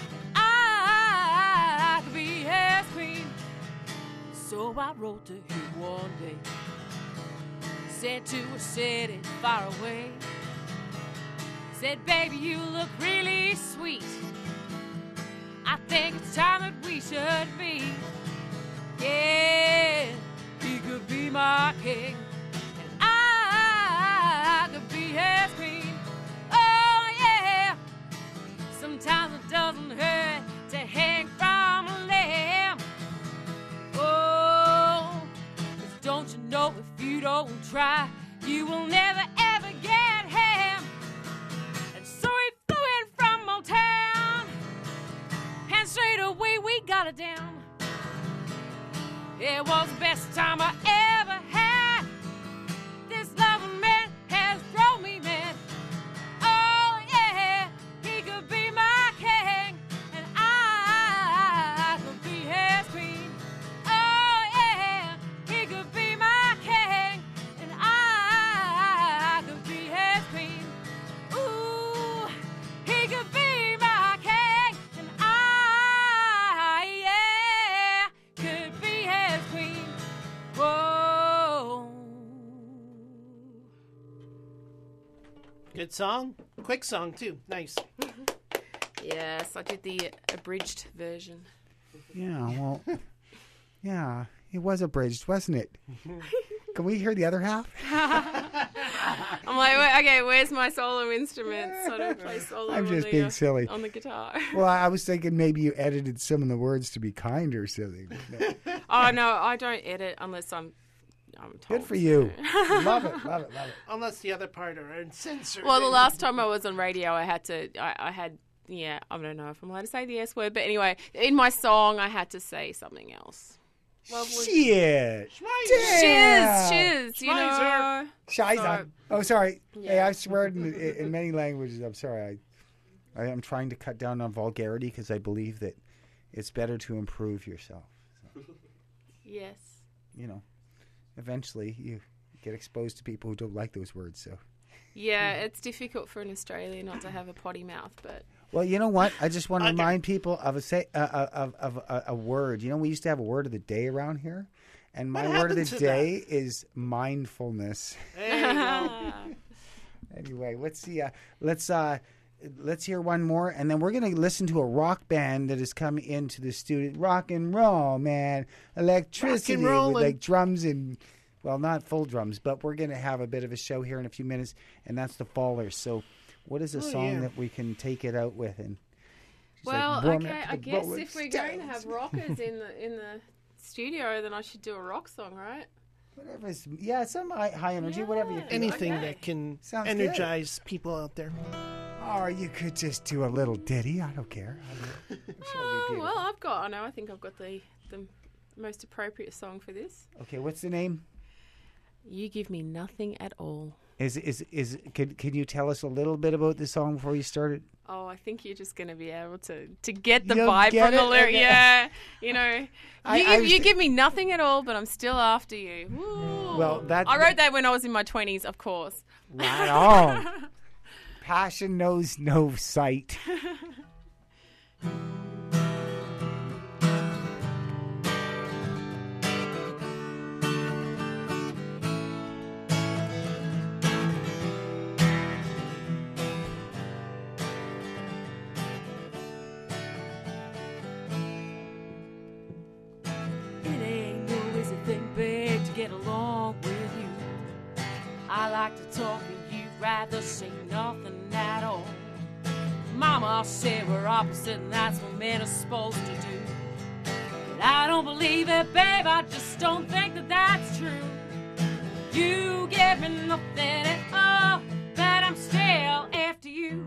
I could be his queen. So I wrote to him one day, sent to a city far away. Said, baby, you look really sweet. I think it's time that we should be. Yeah, he could be my king, and I could be his queen. Oh, yeah. Sometimes it doesn't hurt to hang from a limb. Oh, 'cause don't you know if you don't try, you will never ever get him. And so he flew in from Motown, and straight away we got it down. It was the best time I ever had. This loving man has thrown me mad. Oh yeah, he could be my king, and I could be his queen. Oh yeah, he could be my king, and I could be his queen. Ooh, he could be my king, and I, yeah, could be his queen. Whoa. Good song. Quick song, too. Nice. Yes, I did the abridged version. Yeah, well, yeah, it was abridged, wasn't it? Can we hear the other half? I'm like, wait, okay, where's my solo instruments? I don't play solo I'm on, just the, being uh, silly. on the guitar. Well, I was thinking maybe you edited some of the words to be kind or something. No. Oh, no, I don't edit unless I'm, I'm told Good for you. to. Love it, love it, love it. Unless the other part are uncensored. Well, the last time I was on radio, I had to, I, I had, yeah, I don't know if I'm allowed to say the S word, but anyway, in my song, I had to say something else. Shit. Shiz, shiz, you know. Shiza. So- Oh, sorry. Hey, Yeah. I swear in, in many languages. I'm sorry. I, I am trying to cut down on vulgarity because I believe that it's better to improve yourself. So, Yes. you know, eventually you get exposed to people who don't like those words. So, Yeah, it's difficult for an Australian not to have a potty mouth, but well, you know what? I just want to remind people of a say uh, uh, of of a, a word. You know, we used to have a word of the day around here, and my What word of the happened to day is mindfulness. There you go. Anyway, let's see. Uh, let's uh, let's hear one more, and then we're gonna listen to a rock band that has come into the studio. Rock and roll, man, electricity with rollin'. like drums and, well, not full drums, but we're gonna have a bit of a show here in a few minutes, and that's the Fallers. So, what is a Oh, song yeah. that we can take it out with? And just, like, well, warm it okay, up to I the guess Rolling if we're going to Stones. have rockers in the in the studio, then I should do a rock song, right? Whatever is, yeah, some high, high energy, whatever you feel. Anything Okay. that can Sounds good. energize people out there. Or you could just do a little ditty. I don't care. I'm sure Oh, you do. well, I've got. I know. I think I've got the the most appropriate song for this. Okay, what's the name? You give me nothing at all. Is is is? Could could you tell us a little bit about the song before you started? Oh, I think you're just going to be able to, to get the You'll vibe get from the it? lyric. Okay. Yeah, you know, you, I- give, I was you th- give me nothing at all, but I'm still after you. Woo. Well, that I wrote that when I was in my twenties, of course. Right on. Passion knows no sight. It ain't no easy thing, babe, to get along with you. I like to talk and you'd rather say nothing at all. Mama said we're opposite and that's what men are supposed to do. But I don't believe it, babe, I just don't think that that's true. You give me nothing at all, but I'm still after you.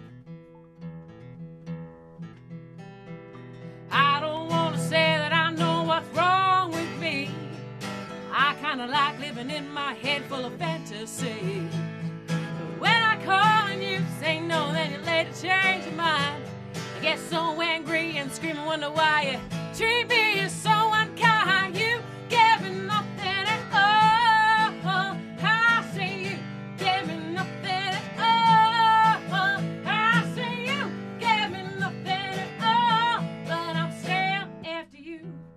I don't want to say that I know what's wrong with me. I kind of like living in my head full of fantasy. But when I call and you say no, then you're late to change your mind. I get so angry and scream and wonder why you treat me so unkind. You give me nothing at all. I say you give me nothing at all. I say you give me nothing at all, but I'm still after you.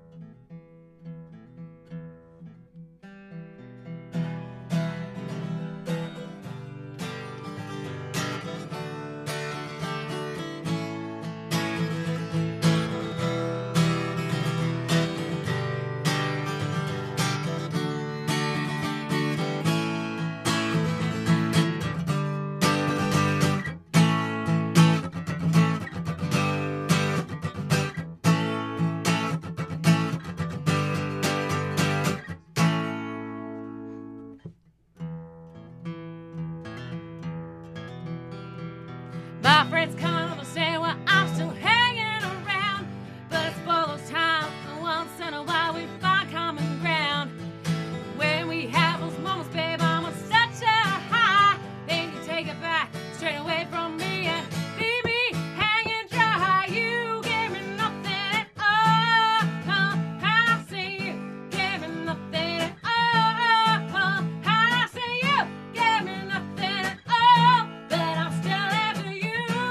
My friends come and say, well, I'm still hanging around. But it's for those times, and once in a while we find common ground. When we have those moments, babe, I'm on such a high. Then you take it back straight away from me and leave me hanging dry. You gave me nothing at all. I say you gave me nothing at all. I say you gave me nothing at all, but I'm still after you.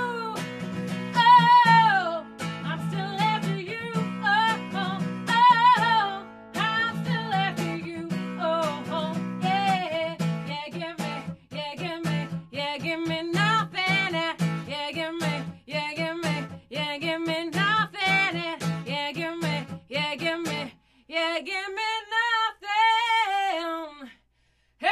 Oh, I'm still after you. Oh, oh, oh, I'm still after you. Oh, oh, yeah, yeah, give me, yeah, give me, yeah, give me nothing. Yeah, give me, yeah, give me, yeah, give me nothing. Yeah, give me, yeah, give me, yeah, give me nothing. Hey,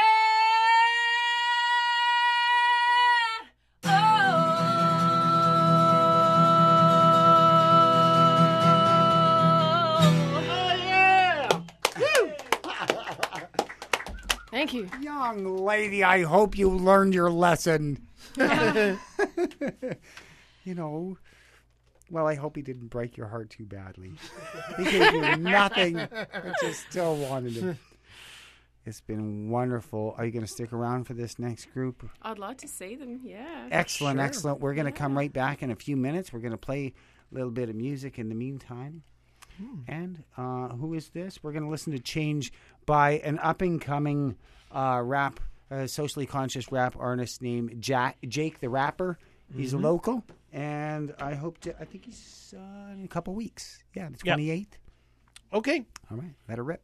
Thank you. Young lady, I hope you learned your lesson. You know, well, I hope he didn't break your heart too badly. He gave you nothing, but you still wanted him. It's been wonderful. Are you going to stick around for this next group? I'd like to see them, yeah. Excellent, excellent. We're going to come right back in a few minutes. We're going to play a little bit of music in the meantime. Hmm. And uh, who is this? We're going to listen to Change by an up-and-coming uh, rap, uh, socially conscious rap artist named Jack, Jake the Rapper. He's Mhm. a local, and I hope to, I think he's uh, in a couple weeks. Yeah, the twenty-eighth. Okay. All right, let her rip.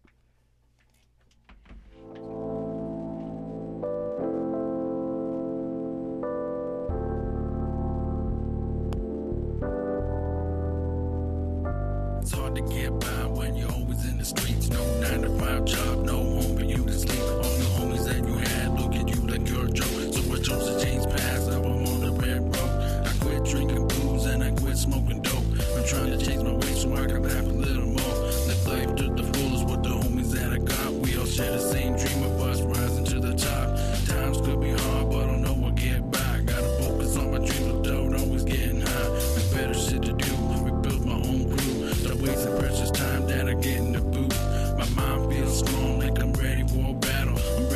It's hard to get by when you're always in the streets. No nine to five job, no home for you to sleep. All the homies that you had look at you like you're a joke. So I chose to change paths, now I'm on the red road. I quit drinking booze and I quit smoking dope. I'm trying to change my ways so I can laugh a little more. Live life to the fullest with the homies that I got. We all share the same dream of us rising to the top. Times could be hard, but I know I'll get by. Gotta focus on my dreams, but don't always getting high. Like better shit to do, rebuild my own crew. Stop wasting precious time that I get in the booth. My mind feels strong like I'm ready for a battle. I'm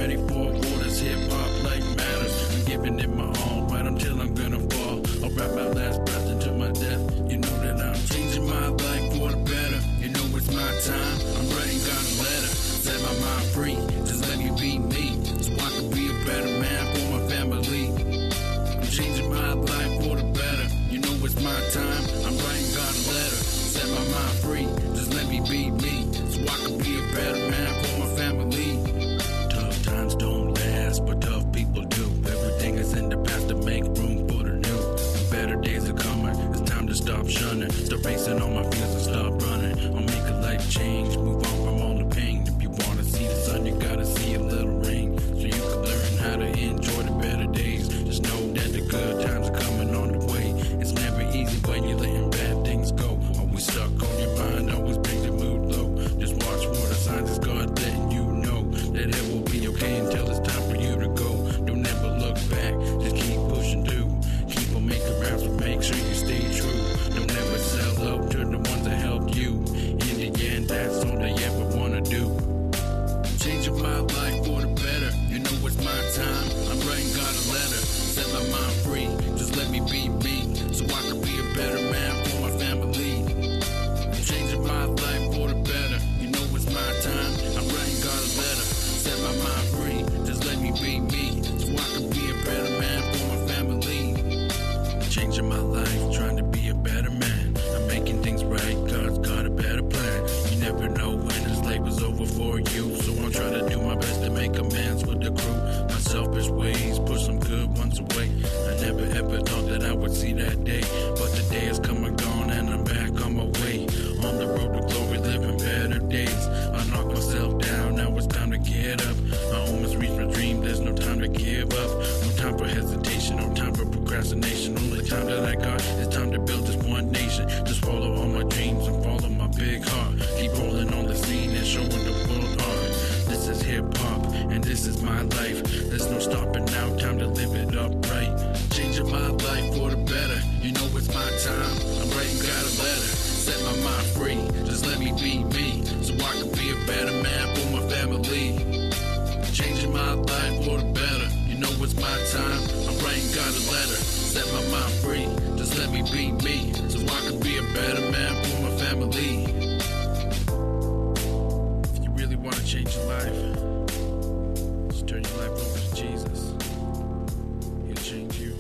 free. Just let me be me, so I can be a better man for my family. I'm changing my life for the better. You know it's my time. I'm writing God a letter. Set my mind free. Just let me be me, so I can be a better man for my family. Tough times don't last, but tough people do. Everything is in the past to make room for the new. Better days are coming. It's time to stop shunning. Stop racing on my fears and stop running. I'll make a life change. Move on from all the pain. If you wanna see the sun, you gotta see a little rain. So you can learn how to enjoy the better days. Just know that the good times are coming on the way. It's never easy when you're letting bad things go. Always stuck on your mind, always brings your mood low. Just watch for the signs, it's God letting you know that it will be okay until it's time for you to go. Don't ever look back, just keep pushing through. Keep on making raps, but make sure you stay true. Don't ever sell out to the ones that helped you. In the end, that's all they ever wanna do. I'm changing my life for the better. You know it's my time. I'm writing God a letter. Set my mind free. Just let me be me, so I can be a better man for my family. I'm changing my life for the better. You know it's my time. I'm writing God a letter. Set my mind free. Just let me be me, so I can be a better man for my family. Changing my life, trying to be a better man. I'm making things right, God's got a better plan. You never know when this labor's over for you, so I'm trying to do my best to make amends with the crew. My selfish ways, push some good ones away. I never ever thought that I would see that day, but the day has come and gone and I'm back on my way. On the road to glory, living better days. I knock myself down, now it's time to get up. I almost reached my dream, there's no time to give up. No time for hesitation, no time for procrastination. Only time that I got is time to build this one nation. Just follow all my dreams and follow my big heart. Keep rolling on the scene and showing the world art. This is hip hop and this is my life. There's no stopping now, time to live it up right. Changing my life for the better. You know it's my time. I'm writing God a letter. Set my mind free. Just let me be me, so I can be a better man for my family. Changing my life for the better. You know it's my time. I'm writing God a letter. Set my mind free. Just let me be me, so I can be a better man for my family. If you really want to change your life, just turn your life over to Jesus. He'll change you.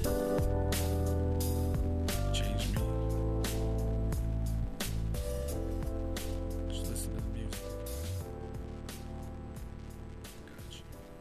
Change me. Just listen to the music. Gotcha.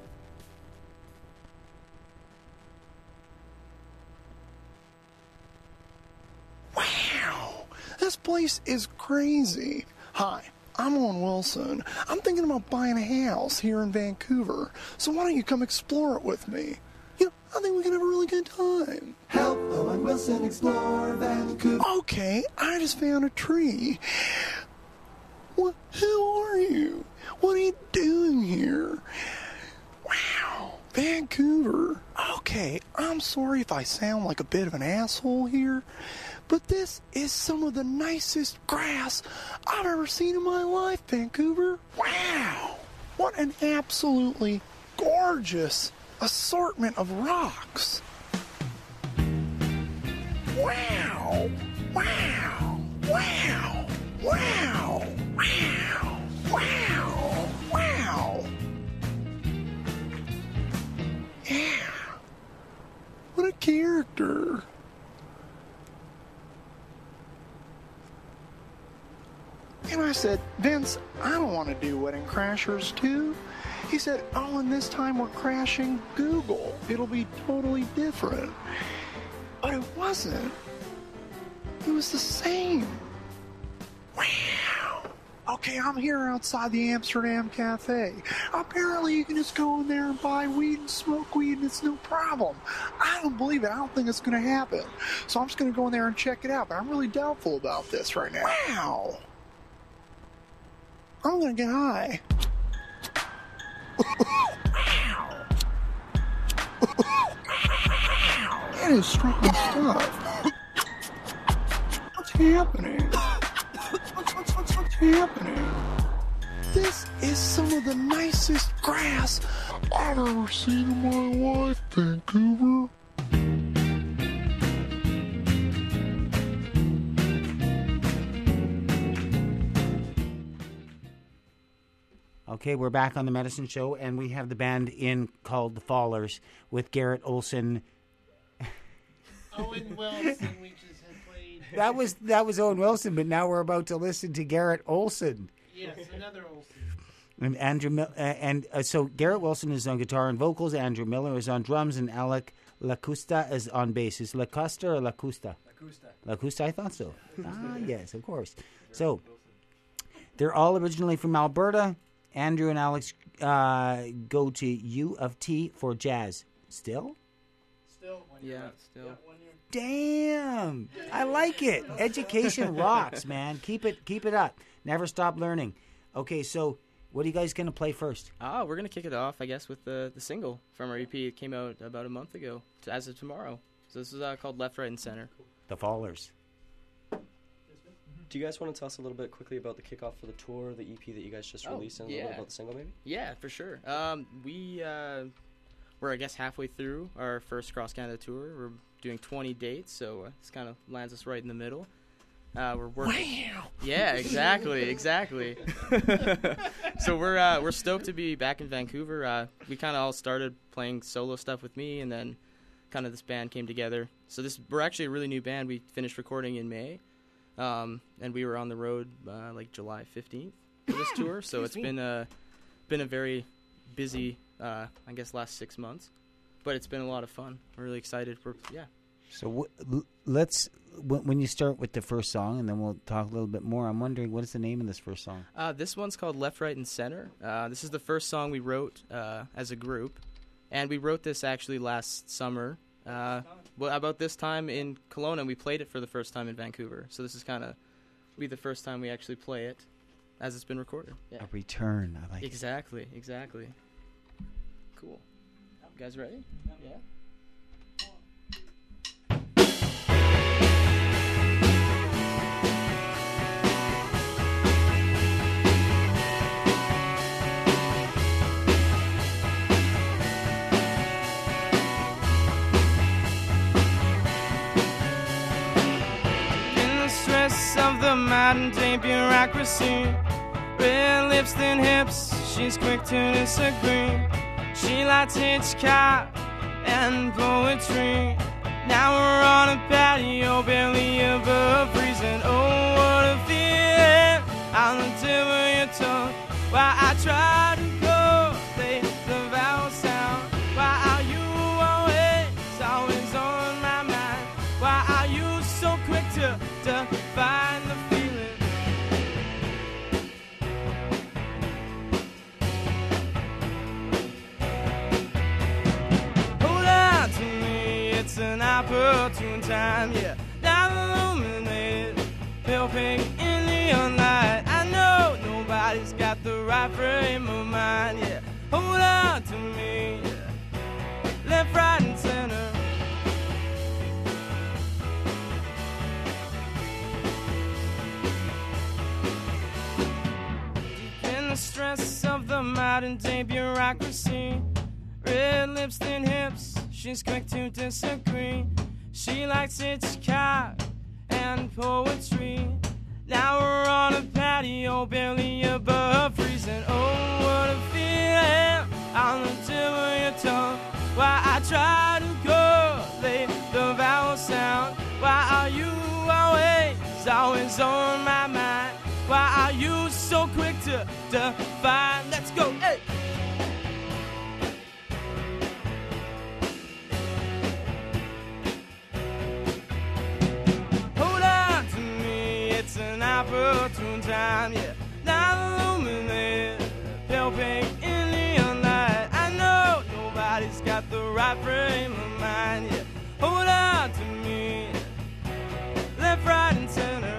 Wow, this place is crazy. Hi, I'm Owen Wilson. I'm thinking about buying a house here in Vancouver, so why don't you come explore it with me? You know, I think we can have a really good time. Help Owen Wilson explore Vancouver. Okay, I just found a tree. What? Who are you? What are you doing here? Wow, Vancouver. Okay, I'm sorry if I sound like a bit of an asshole here, but this is some of the nicest grass I've ever seen in my life, Vancouver. Wow, what an absolutely gorgeous assortment of rocks. Wow, wow, wow, wow, wow, wow, wow. Yeah, what a character. And I said, Vince, I don't want to do Wedding Crashers too. He said, oh, and this time we're crashing Google. It'll be totally different. But it wasn't. It was the same. Wow. Okay, I'm here outside the Amsterdam Cafe. Apparently you can just go in there and buy weed and smoke weed and it's no problem. I don't believe it. I don't think it's going to happen. So I'm just going to go in there and check it out. But I'm really doubtful about this right now. Wow. I'm going to get high. That is strong stuff. What's happening? What's, what's, what's, what's happening? This is some of the nicest grass I've ever seen in my life, Vancouver. Okay, we're back on the Medicine Show, and we have the band in called the Fallers with Garrett Olson. Owen Wilson, we just had played. That was that was Owen Wilson, but now we're about to listen to Garrett Olson. Yes, another Olson. And Andrew Mil- uh, and uh, so Garrett Wilson is on guitar and vocals. Andrew Miller is on drums, and Alec Lacusta is on bass. Is Lacusta or Lacusta? Lacusta. Lacusta, I thought so. Ah, yes, of course. So they're all originally from Alberta. Andrew and Alex uh, go to U of T for jazz. Still? Still. Yeah, still. Damn, I like it. Education rocks, man. Keep it, keep it up. Never stop learning. Okay, so what are you guys gonna play first? Ah, we're gonna kick it off, I guess, with the the single from our E P. It came out about a month ago, as of tomorrow. So this is uh, called Left, Right, and Center. The Fallers. Do you guys want to tell us a little bit quickly about the kickoff for the tour, the E P that you guys just Oh, released, and a yeah. little bit about the single, maybe? Yeah, for sure. Um, we uh, we're I guess halfway through our first Cross Canada tour. We're doing twenty dates, so uh, this kind of lands us right in the middle. Uh, we're working. Wow. Yeah, exactly, exactly. So we're uh, we're stoked to be back in Vancouver. Uh, we kind of all started playing solo stuff with me, and then kind of this band came together. So this we're actually a really new band. We finished recording in May, um, and we were on the road uh, like July fifteenth for this tour. So it's been a been a very busy, uh, I guess, last six months. But it's been a lot of fun. We're really excited. We're yeah. So w- l- let's w- when you start with the first song, and then we'll talk a little bit more. I'm wondering what is the name of this first song? Uh, this one's called Left, Right, and Center. Uh, this is the first song we wrote uh, as a group, and we wrote this actually last summer. Uh, well, about this time in Kelowna, and we played it for the first time in Vancouver. So this is kind of be the first time we actually play it as it's been recorded. Yeah. A return. I like. Exactly. Exactly. Cool. You guys ready? Yeah. Of the modern day bureaucracy, red lips, thin hips, she's quick to disagree. She likes Hitchcock and poetry. Now we're on a patio, barely above freezing. Oh, what a feeling on the tip of your tongue. While I try to go, play the vowel sound. Why are you always, always on my mind? Why are you so quick to define the feeling? Hold on to me, it's an opportune time, yeah. Now illuminated, pale pink in neon light. I know nobody's got the right frame of mind, yeah. Hold on to me, yeah. Left, right, and center. The stress of the modern day bureaucracy, red lips, thin hips, she's quick to disagree. She likes Hitchcock and poetry. Now we're on a patio, barely above freezing. Oh, what a feeling on the tip of your tongue. Why I try to go, lay the vowel sound. Why are you always, always on my mind? Why are you so quick to define? Let's go, hey! Hold on to me, it's an opportune time, yeah. Now illuminated, pale pink in neon light. I know nobody's got the right frame of mind, yeah. Hold on to me, left, right, and center.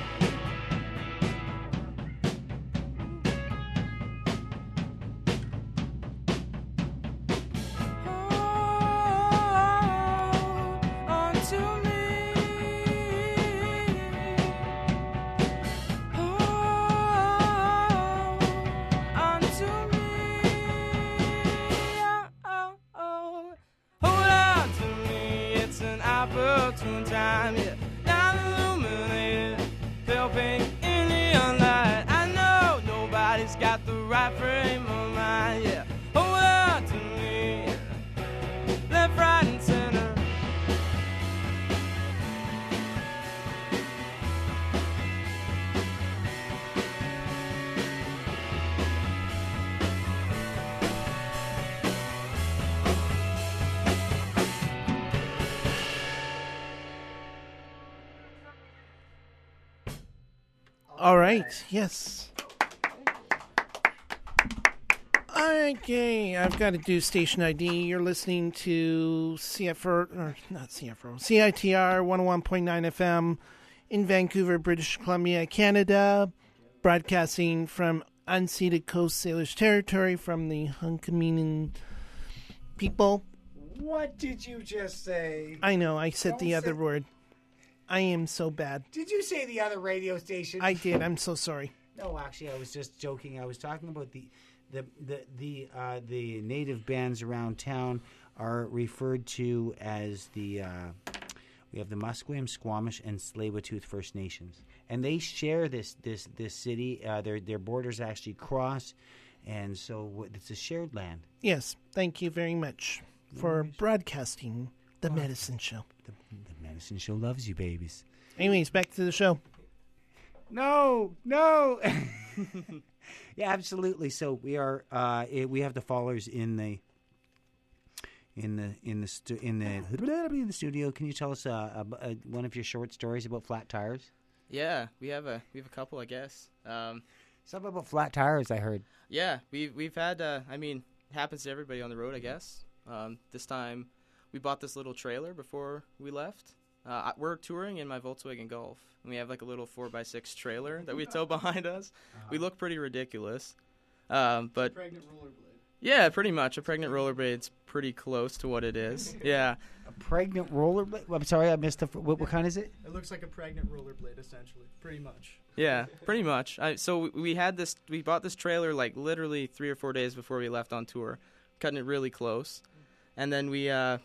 Opportune time, yeah. Now illuminated, pale pink in neon light. I know nobody He's got the right frame of mind, yeah. Hold on to me, left, right, and center. All right. Yes. Okay, I've got to do station I D. You're listening to C F R, or not C F R, C I T R one oh one point nine F M in Vancouver, British Columbia, Canada, broadcasting from unceded Coast Salish territory from the Hunkaminam people. What did you just say? I know, I said Don't the other say- word. I am so bad. Did you say the other radio station? I did. I'm so sorry. No, actually, I was just joking. I was talking about the the the the uh, the native bands around town are referred to as the. Uh, we have the Musqueam, Squamish, and Tsleil-Waututh First Nations, and they share this this this city. Uh, their their borders actually cross, and so it's a shared land. Yes, thank you very much for broadcasting the Medicine Show. The, the Medicine Show loves you, babies. Anyways, back to the show. No, no. Yeah, absolutely. So we are. Uh, eh, we have the followers in the. In the in the stu- in the in the studio. Can you tell us uh, ab- uh, one of your short stories about flat tires? Yeah, we have a we have a couple, I guess. Um, Something about flat tires, I heard. Yeah, we've we've had. Uh, I mean, it happens to everybody on the road, I guess. Um, this time, we bought this little trailer before we left. Uh, I- we're touring in my Volkswagen Golf, and we have like a little four by six trailer that we tow behind us. Uh-huh. We look pretty ridiculous, um, but Pregnant rollerblade. yeah, pretty much a pregnant rollerblade's pretty close to what it is. Yeah, A pregnant rollerblade. I'm sorry, I missed the. f- What, what kind is it? It looks like a pregnant rollerblade, essentially. Pretty much. yeah, pretty much. I, so we- we had this. We bought this trailer like literally three or four days before we left on tour, cutting it really close, and then we. Uh,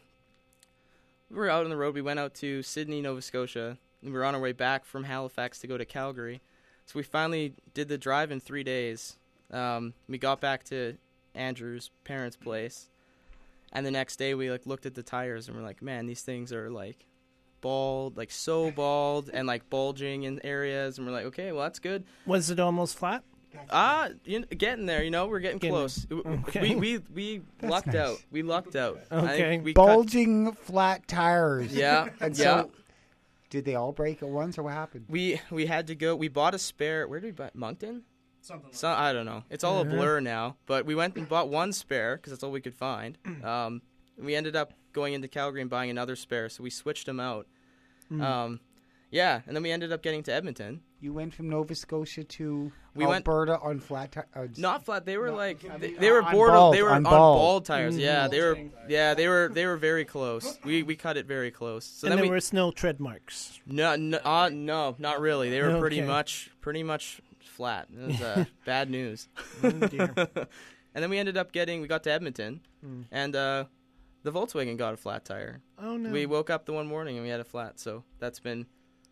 We were out on the road. We went out to Sydney, Nova Scotia. And we were on our way back from Halifax to go to Calgary. So we finally did the drive in three days. Um, we got back to Andrew's parents' place. And the next day we like looked at the tires and we're like, man, these things are like bald, like so bald and like bulging in areas. And we're like, okay, well, that's good. Was it almost flat? Ah, you getting there, you know, we're getting, Getting close. there. W- Okay. We we we That's lucked nice. out. We lucked out. I Okay. think we cut- Bulging flat tires. Yeah, And yeah. so, did they all break at once, or what happened? We we had to go. We bought a spare. Where did we buy? Moncton? Something like So, I don't know. It's all Uh-huh. a blur now. But we went and bought one spare because that's all we could find. Um, we ended up going into Calgary and buying another spare, so we switched them out. Mm. Um, yeah, and then we ended up getting to Edmonton. You went from Nova Scotia to We went- Alberta on flat tires. Not flat. They were No, like I they, mean, they were on border. bald, they were on on bald. bald tires. Mm. Yeah, they were. Yeah, they were. They were very close. We we cut it very close. So and then there we was no tread marks. no no uh, no not really. They were pretty Okay. much pretty much flat. It was uh, bad news. Oh, dear. And then we ended up getting. We got to Edmonton, Mm. and uh, the Volkswagen got a flat tire. Oh, no. We woke up the one morning and we had a flat. So that's been.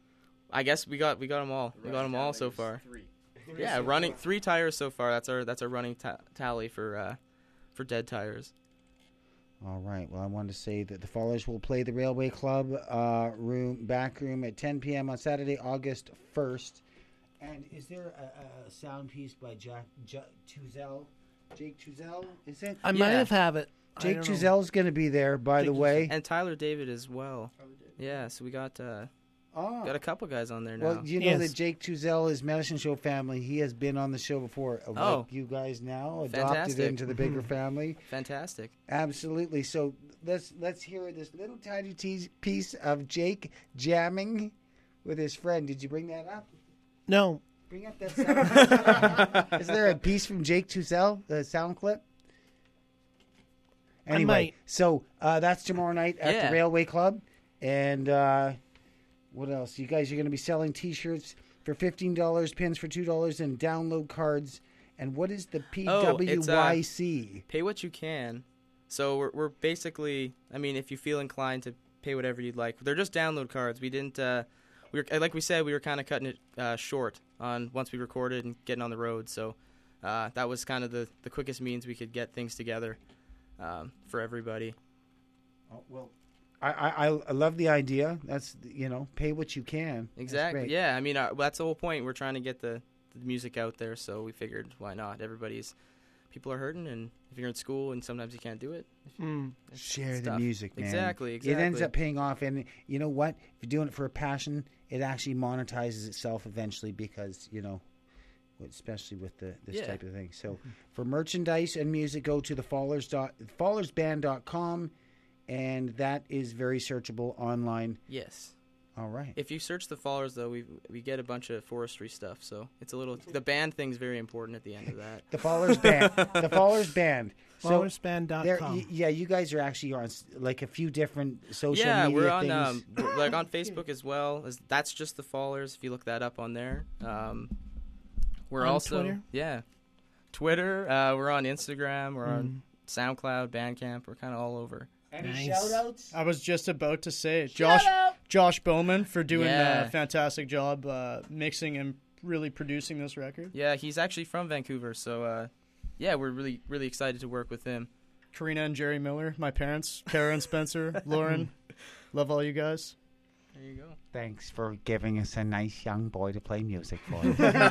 I guess we got we got them all. We got them all so far. Yeah, running three tires so far. That's our that's our running ta- tally for uh, for dead tires. All right. Well, I wanted to say that the Followers will play the Railway Club uh, room back room at ten p.m. on Saturday, August first. And is there a, a sound piece by Jack J- Tuzel? Jake Tuzel? Is it? I might have have it. I Jake don't know. Tuzel's going to be there, by the way. And Tyler David as well. Yeah, so we got uh, Oh. got a couple guys on there now. Well, you know that Jake Tuzel is Medicine Show family. He has been on the show before. Uh, Oh. Like you guys now adopted Fantastic. into the bigger family. Fantastic. Absolutely. So let's let's hear this little tiny tease piece of Jake jamming with his friend. Did you bring that up? No. Bring up that sound. Is there a piece from Jake Tuzel, the sound clip? I Anyway, might. so uh, that's tomorrow night at Yeah. the Railway Club. And uh, what else? You guys are going to be selling T-shirts for fifteen dollars, pins for two dollars, and download cards. And what is the P W Y C? Oh, pay what you can. So we're we're basically. I mean, if you feel inclined to pay whatever you'd like, they're just download cards. We didn't. Uh, we were like we said, we were kind of cutting it uh, short on once we recorded and getting on the road. So uh, that was kind of the, the quickest means we could get things together um, for everybody. Oh, well, I, I I love the idea. That's, you know, pay what you can. That's Exactly. great. Yeah, I mean, uh, that's the whole point. We're trying to get the, the music out there, so we figured, why not? Everybody's, people are hurting, and if you're in school and sometimes you can't do it, Mm. it's- Share it's the tough. music, man. Exactly, exactly. It ends up paying off, and you know what? If you're doing it for a passion, it actually monetizes itself eventually because, you know, especially with the this Yeah. type of thing. So for merchandise and music, go to the fallers dot fallers band dot com, and that is very searchable online. Yes. All right. If you search the Fallers, though, we we get a bunch of forestry stuff, so it's a little. The band thing's very important at the end of that. The Fallers Band. The Fallers Band. So Fallers band dot there- com. y- Yeah, you guys are actually on s- like a few different social yeah, media we're on things. um, we're, like on Facebook as well. As that's just the Fallers. If you look that up on there, um, we're On also Twitter? yeah, Twitter. Uh, we're on Instagram. We're Mm. on SoundCloud, Bandcamp. We're kind of all over. Any Nice. shout-outs? I was just about to say it. Josh Josh Bowman for doing Yeah. a fantastic job uh, mixing and really producing this record. Yeah, he's actually from Vancouver, so uh, yeah, we're really really excited to work with him. Karina and Jerry Miller, my parents, Tara and Spencer, Lauren, love all you guys. There you go. Thanks for giving us a nice young boy to play music for.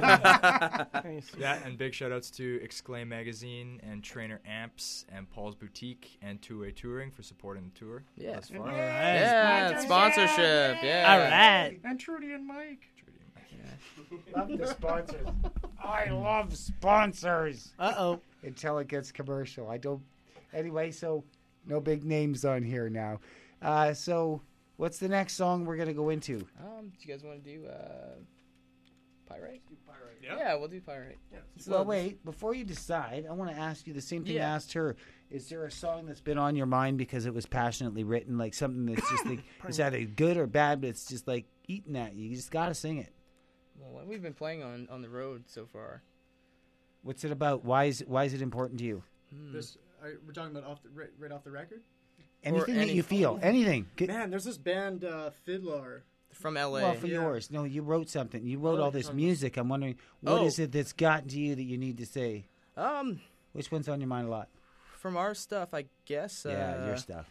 Yeah, and big shout outs to Exclaim Magazine and Trainer Amps and Paul's Boutique and Two Way Touring for supporting the tour Yeah. thus far. All right. Yeah, sponsorship. Yeah. All right. And Trudy and Mike. Love the sponsors. I love sponsors. Uh oh. Until it gets commercial. I don't. Anyway, so no big names on here now. Uh, so what's the next song we're going to go into? Um, do you guys want to do uh, Pyrite? Pyrite. Yeah. yeah, we'll do Pyrite. Yeah. Well, wait. Before you decide, I want to ask you the same thing Yeah. I asked her. Is there a song that's been on your mind because it was passionately written, like something that's just like it's either good or bad, but it's just like eating at you? You just got to sing it. Well, what we've been playing on, on the road so far. What's it about? Why is why is it important to you? This are, we're talking about off the, right, right off the record. Anything that any- you feel, anything. Good- Man, there's this band uh, Fiddler. From L A. Well, for Yeah. yours, no, you wrote something. You wrote Oh, all this from- music. I'm wondering what Oh. is it that's gotten to you that you need to say? Um, Which one's on your mind a lot? from our stuff, I guess. Yeah, uh, your stuff.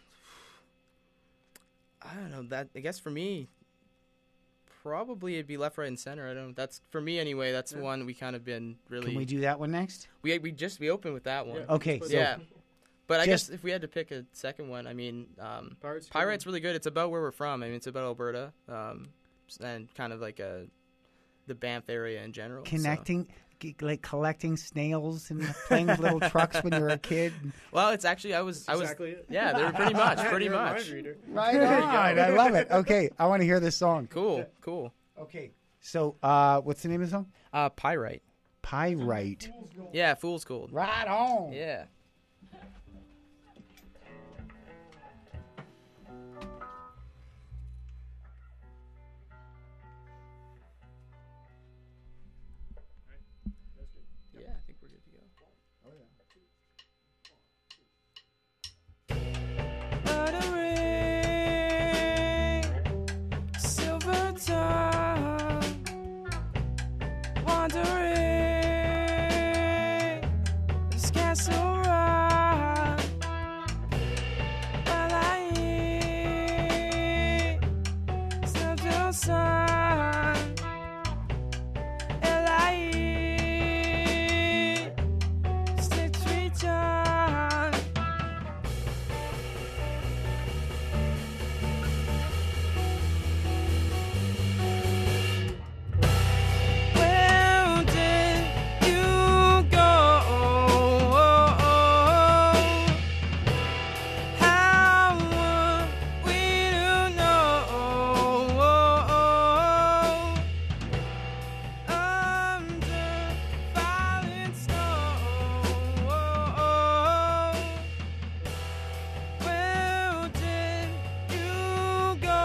I don't know. That I guess for me, probably it'd be Left, Right, and Center. I don't know. That's for me anyway. That's Yeah. one we kind of been really. Can we do that one next? We we just we opened with that one. Yeah. Okay, so yeah. But I just- guess if we had to pick a second one, I mean, um, Pirates. Pyrite's really good. It's about where we're from. I mean, it's about Alberta, um, and kind of like a the Banff area in general. so- connecting, g- like collecting snails and playing with little trucks when you were a kid. Well, it's actually I was I was exactly it. yeah, they were pretty much Yeah, pretty you're a mind much. reader. Right There you go. on. I love it. Okay, I want to hear this song. Cool, cool. Okay, so uh, what's the name of the song? Uh, Pyrite. Pyrite. Yeah, Fool's Gold. Right on. Yeah. Yeah, I think we're good to go. Silver tongue, wandering, this castle rock. While I eat some sun, L I E, stick to tongue. Where did you go? How would we know? Under falling snow. Where did you go?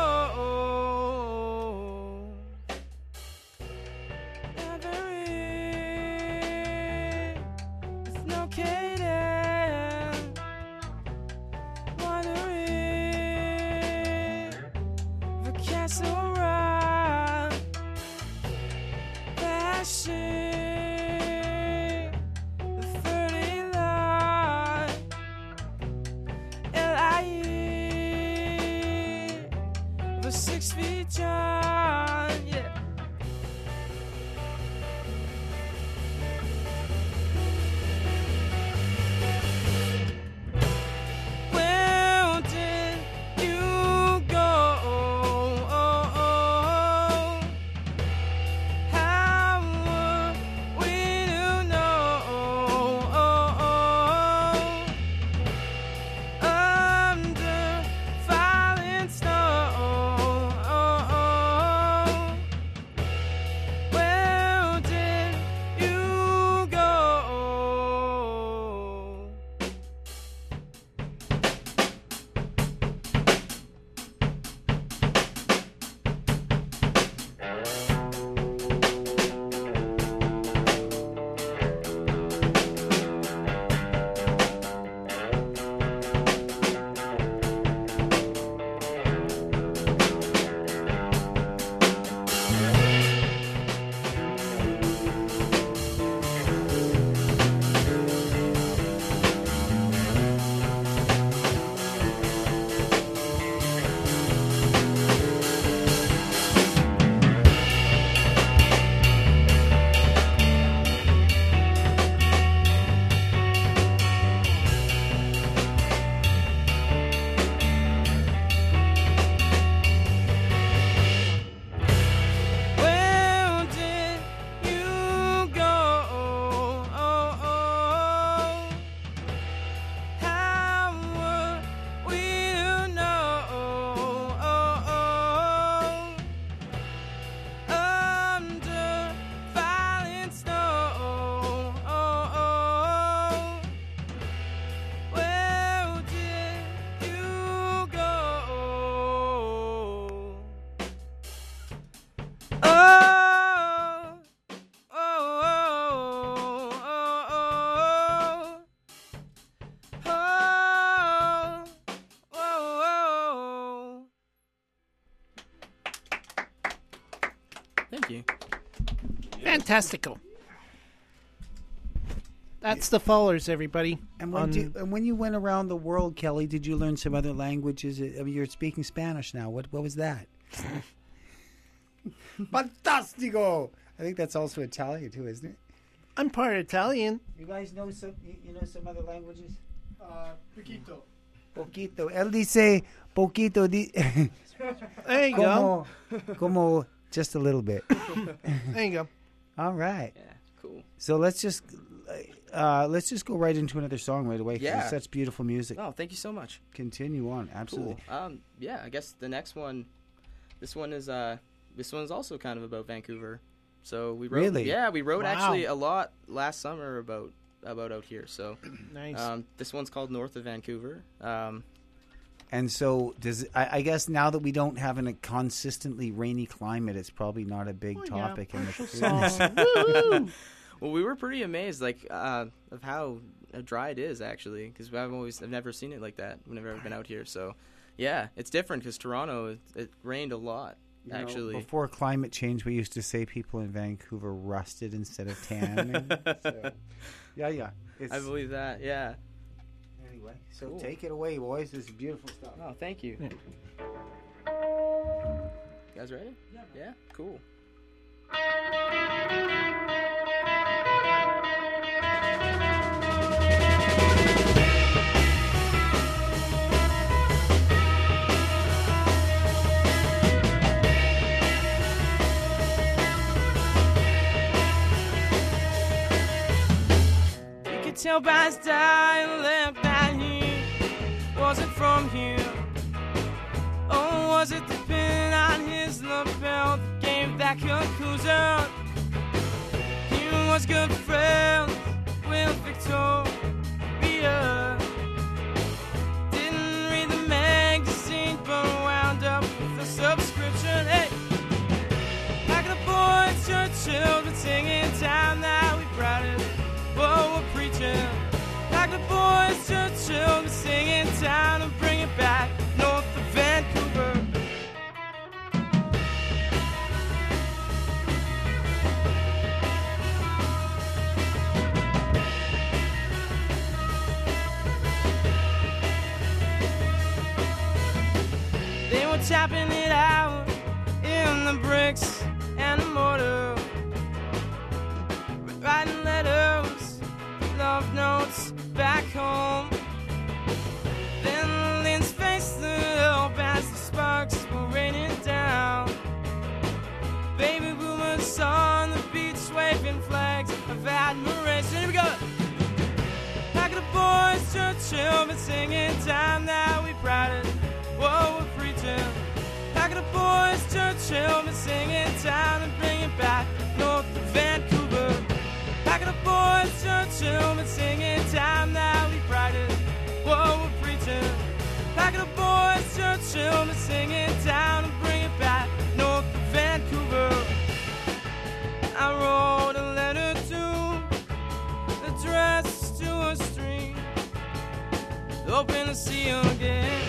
Never it's no cadence. Wandering the castle rock. Flashing Fantastical. That's the Fallers, everybody. And when, On- do, and when you went around the world, Kelly, did you learn some other languages? I mean, you're speaking Spanish now. What what was that? Fantastico! I think that's also Italian too, isn't it? I'm part Italian. You guys know some? You you know some other languages? Uh, poquito. Poquito. Él dice poquito. Di- There you como, go. Como just a little bit. There you go. All right. Yeah, cool. So let's just uh, let's just go right into another song right away. 'Cause Yeah. it's such beautiful music. Oh, thank you so much. Continue on. Absolutely. Cool. Um, yeah, I guess the next one, this one is uh, this one's also kind of about Vancouver. So we wrote, Really? yeah, we wrote Wow. actually a lot last summer about about out here. So Nice. Um, this one's called North of Vancouver. Um, And so, does I, I guess now that we don't have an, a consistently rainy climate, it's probably not a big Oh, yeah, topic in the partial cruise. song. Woo! well, we were pretty amazed, like uh, of how uh, dry it is actually, because I've always I've never seen it like that whenever I've been out here. So yeah, it's different because Toronto it, it rained a lot. You know, Actually, before climate change, we used to say people in Vancouver rusted instead of tanning. So, yeah, yeah. It's, I believe that. Yeah. Anyway, so Cool. take it away, boys. This is beautiful stuff. Oh, thank you. You guys ready? Yeah. Yeah. Cool. You could tell by his style left that he wasn't from here. Oh, was it the pin on his lapel that gave that conclusion? He was good friends with Victoria. Didn't read the magazine, but wound up with a subscription. Hey, back at the boys' Churchill, been singing time that we brought it. Whoa, we're preaching. Like the boys, Churchill, been singing town and bring it back north of Vancouver. They were tapping it out in the bricks and the mortar, writing letters, love notes back home. Then Lynn's face lit up as the sparks were raining down. Baby boomers on the beach waving flags of admiration. Here we go. Like the boys, Churchill, been singing time that we brought it. Whoa, we're preaching. Like the boys, Churchill, been singing time and bring it back north of Vancouver. Back of the boys, Churchill, been singing time that we brought it. Whoa, we're preaching. Back of the boys, Churchill, been singing time and bring it back north of Vancouver. I wrote a letter to, addressed to a stream, hoping to see you again.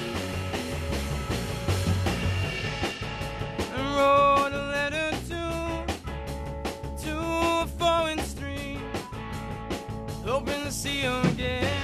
I wrote a letter to, to a foreign stream, hoping to see you again.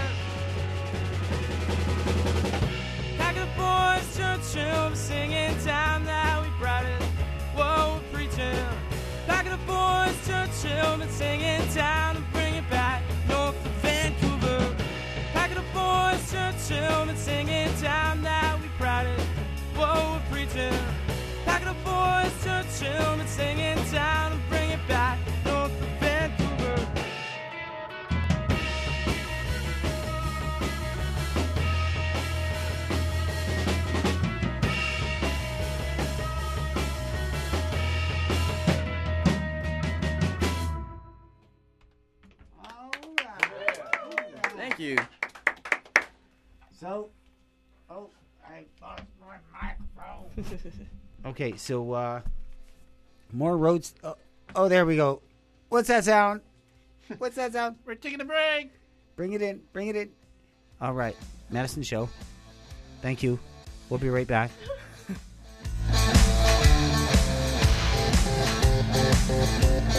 Like the boys, Churchill, singing time that we brought it. Whoa, we're preaching. Like the boys, Churchill, been singing time to bring it back north of Vancouver. Like the boys, Churchill, been singing time that we brought it. Whoa, we're preaching. Like the boys, Churchill, been singing time to bring it back north of Vancouver. Thank you. So, oh, I lost my microphone. Okay, so uh, more roads. Oh, oh, there we go. What's that sound? What's that sound? We're taking a break. Bring it in. Bring it in. All right, Madison Show. Thank you. We'll be right back.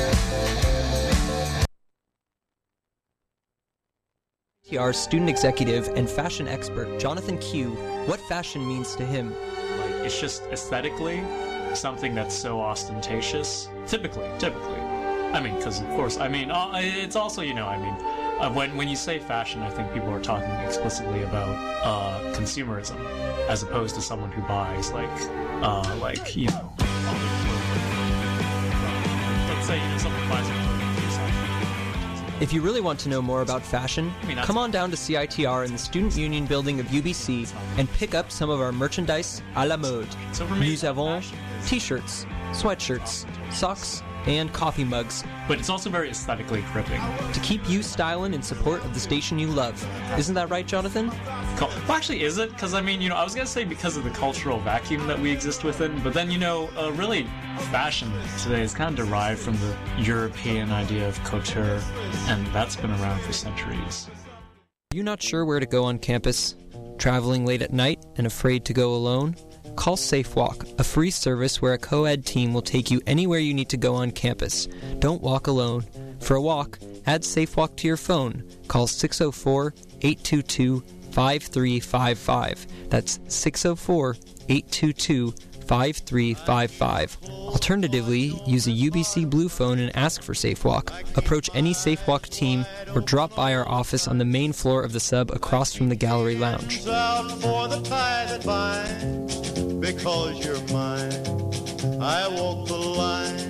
T R student executive and fashion expert Jonathan Q what fashion means to him. Like, it's just aesthetically something that's so ostentatious. Typically, typically. I mean, because of course, I mean, uh, it's also, you know, I mean, uh, when when you say fashion, I think people are talking explicitly about uh, consumerism, as opposed to someone who buys like, uh, like you know, other clothing. Let's say you know, someone buys a clothing for yourself. If you really want to know more about fashion, I mean, that's- come on down to C I T R in the Student Union building of U B C and pick up some of our merchandise à la mode. So for me, Nous avons t-shirts, sweatshirts, socks, and coffee mugs. But it's also very aesthetically gripping. To keep you styling in support of the station you love. Isn't that right, Jonathan? Well, actually, is it? Because, I mean, you know, I was going to say because of the cultural vacuum that we exist within, but then, you know, uh, really, fashion today is kind of derived from the European idea of couture, and that's been around for centuries. Are you not sure where to go on campus? Traveling late at night and afraid to go alone? Call SafeWalk, a free service where a co-ed team will take you anywhere you need to go on campus. Don't walk alone. For a walk, add SafeWalk to your phone. Call six oh four, eight two two, five three five five. That's six oh four, eight two two, five three five five. Alternatively, use a U B C Blue phone and ask for SafeWalk. Approach any SafeWalk team or drop by our office on the main floor of the sub across from the gallery lounge. Out for the tie that binds, because you're mine, I walk the line.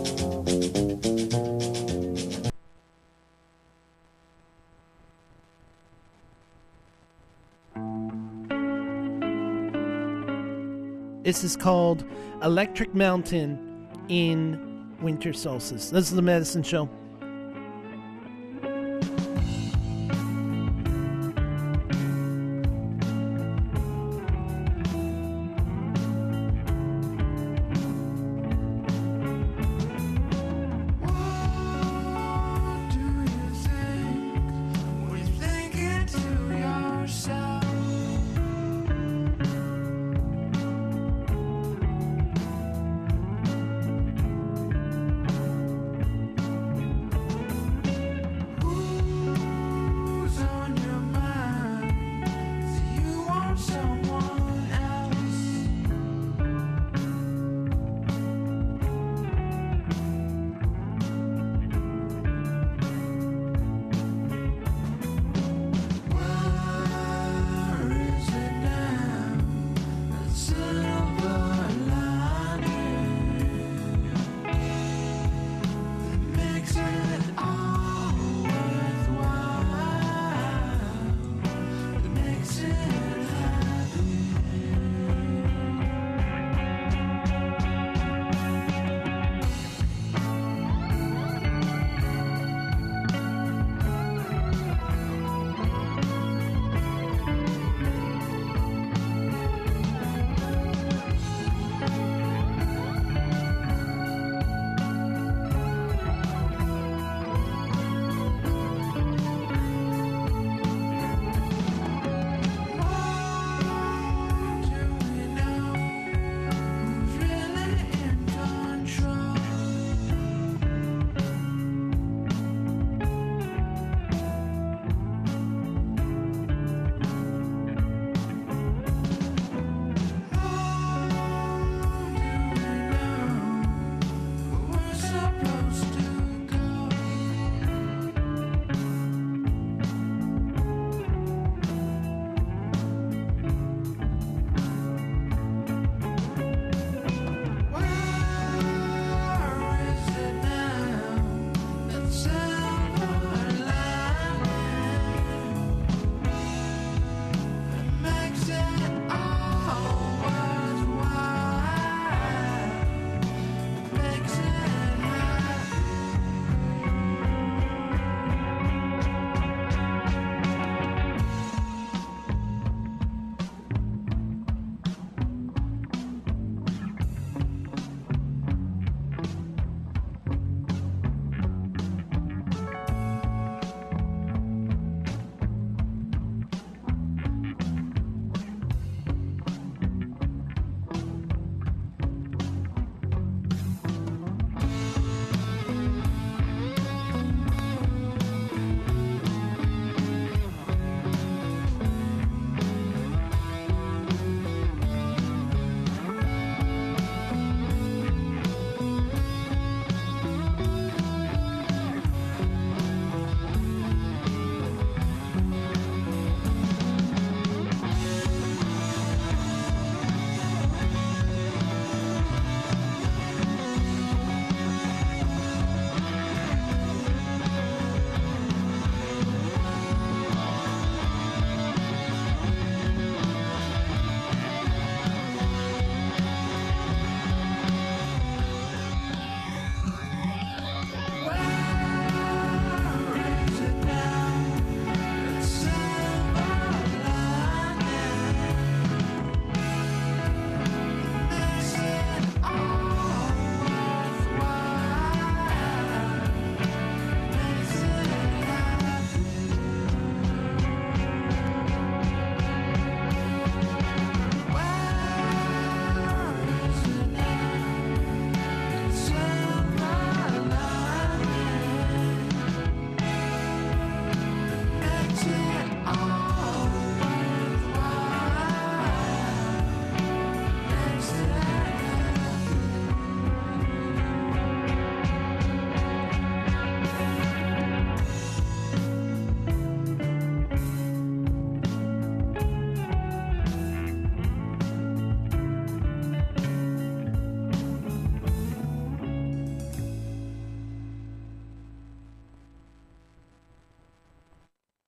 This is called Electric Mountain in Winter Solstice. This is the Medicine Show.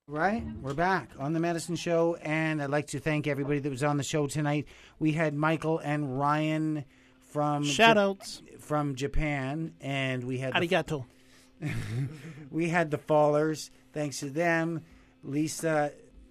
Right, we're back on the Medicine Show, and I'd like to thank everybody that was on the show tonight. We had Michael and Ryan from Shoutouts. Ja- from Japan, and we had the, Arigato. we had the Fallers. Thanks to them, Lisa.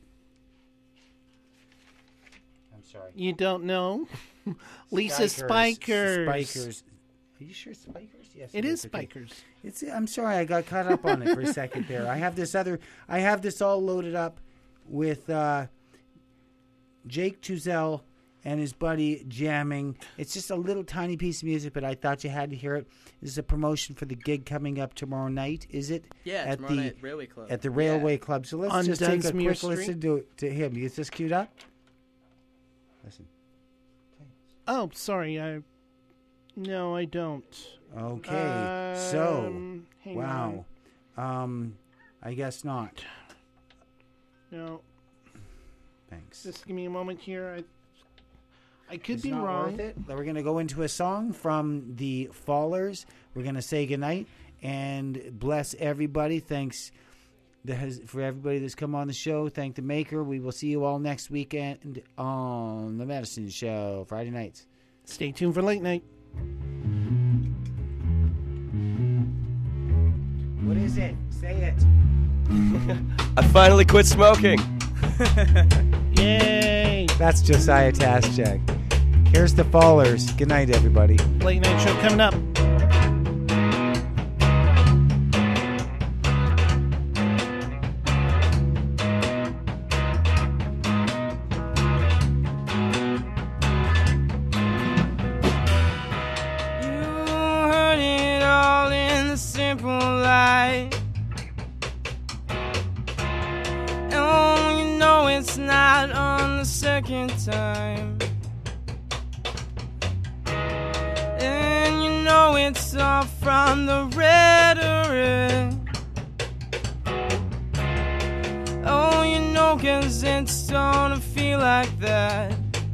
I'm sorry. You don't know, Lisa Spikers. Spikers. Spikers. Are you sure Spikers? Yes, It is okay. Spikers. It's. I'm sorry, I got caught up on it for a second there. I have this other. I have this all loaded up with uh, Jake Tuzel and his buddy jamming. It's just a little tiny piece of music, but I thought you had to hear it. This is a promotion for the gig coming up tomorrow night. Is it? Yeah, at tomorrow the night, Railway Club. At the Yeah. Railway Club. So let's On just take a Dunsmuir quick Street? listen to to him. Is this queued up? Listen. Oh, sorry. I no, I don't. Okay, so Um, hang wow, um, I guess not. No. Thanks. Just give me a moment here. I I could It's be not wrong. worth it. We're going to go into a song from the Fallers. We're going to say goodnight and bless everybody. Thanks that has, for everybody that's come on the show. Thank the maker. We will see you all next weekend on the Medicine Show, Friday nights. Stay tuned for late night. What is it? Say it. I finally quit smoking. Yay! That's Josiah Taschek. Here's the Fallers. Good night, everybody. Late night show coming up. heard it all in the simple light. And you know it's not on the second time. And you know it's all from the rhetoric. Oh, you know, 'cause it's gonna feel like that.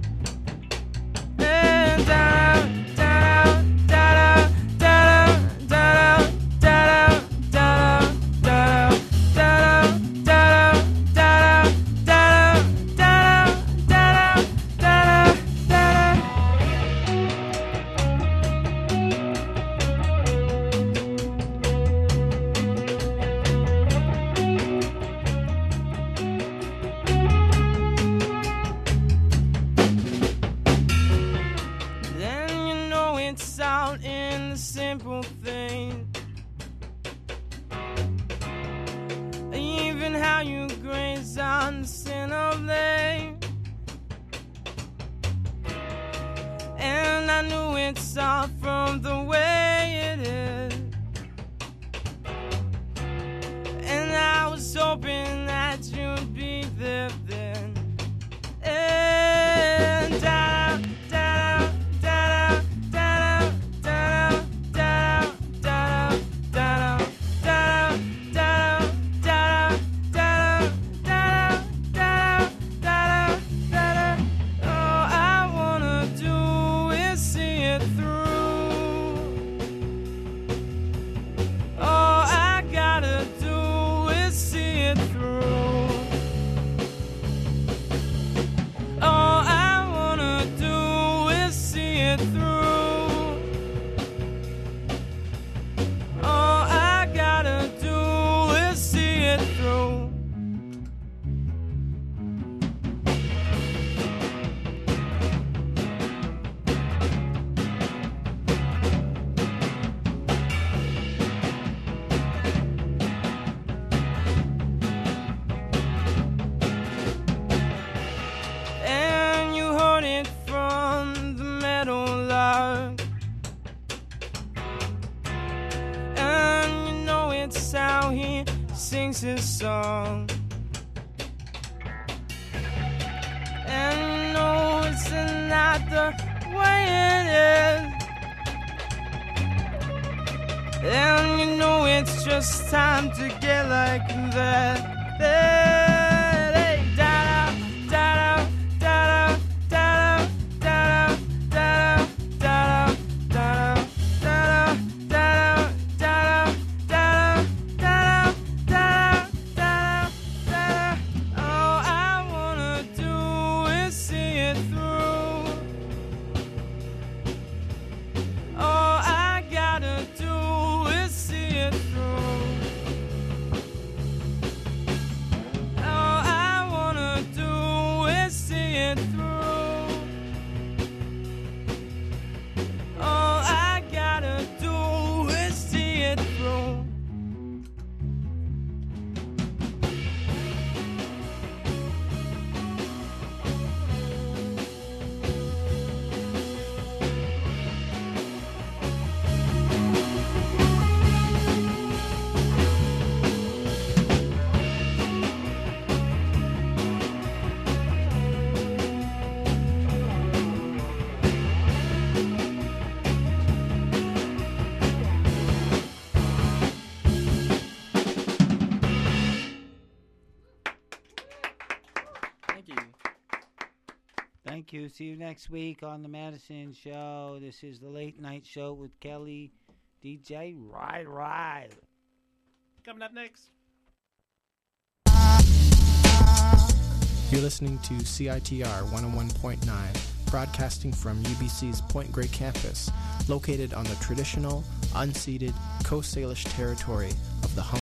And down. Simple thing, even how you graze on the center lane. And I knew it's all from the way it is. And I was hoping that you'd be there then. And I sings his song. And you know it's not the way it is. And you know it's just time to get like that. Hey, hey, da da da da da da da da da da da. Thank you. Thank you. See you next week on the Madison Show. This is the Late Night Show with Kelly, D J Ride Ride. Coming up next. You're listening to C I T R one oh one point nine, broadcasting from U B C's Point Grey campus, located on the traditional, unceded Coast Salish territory of the Hum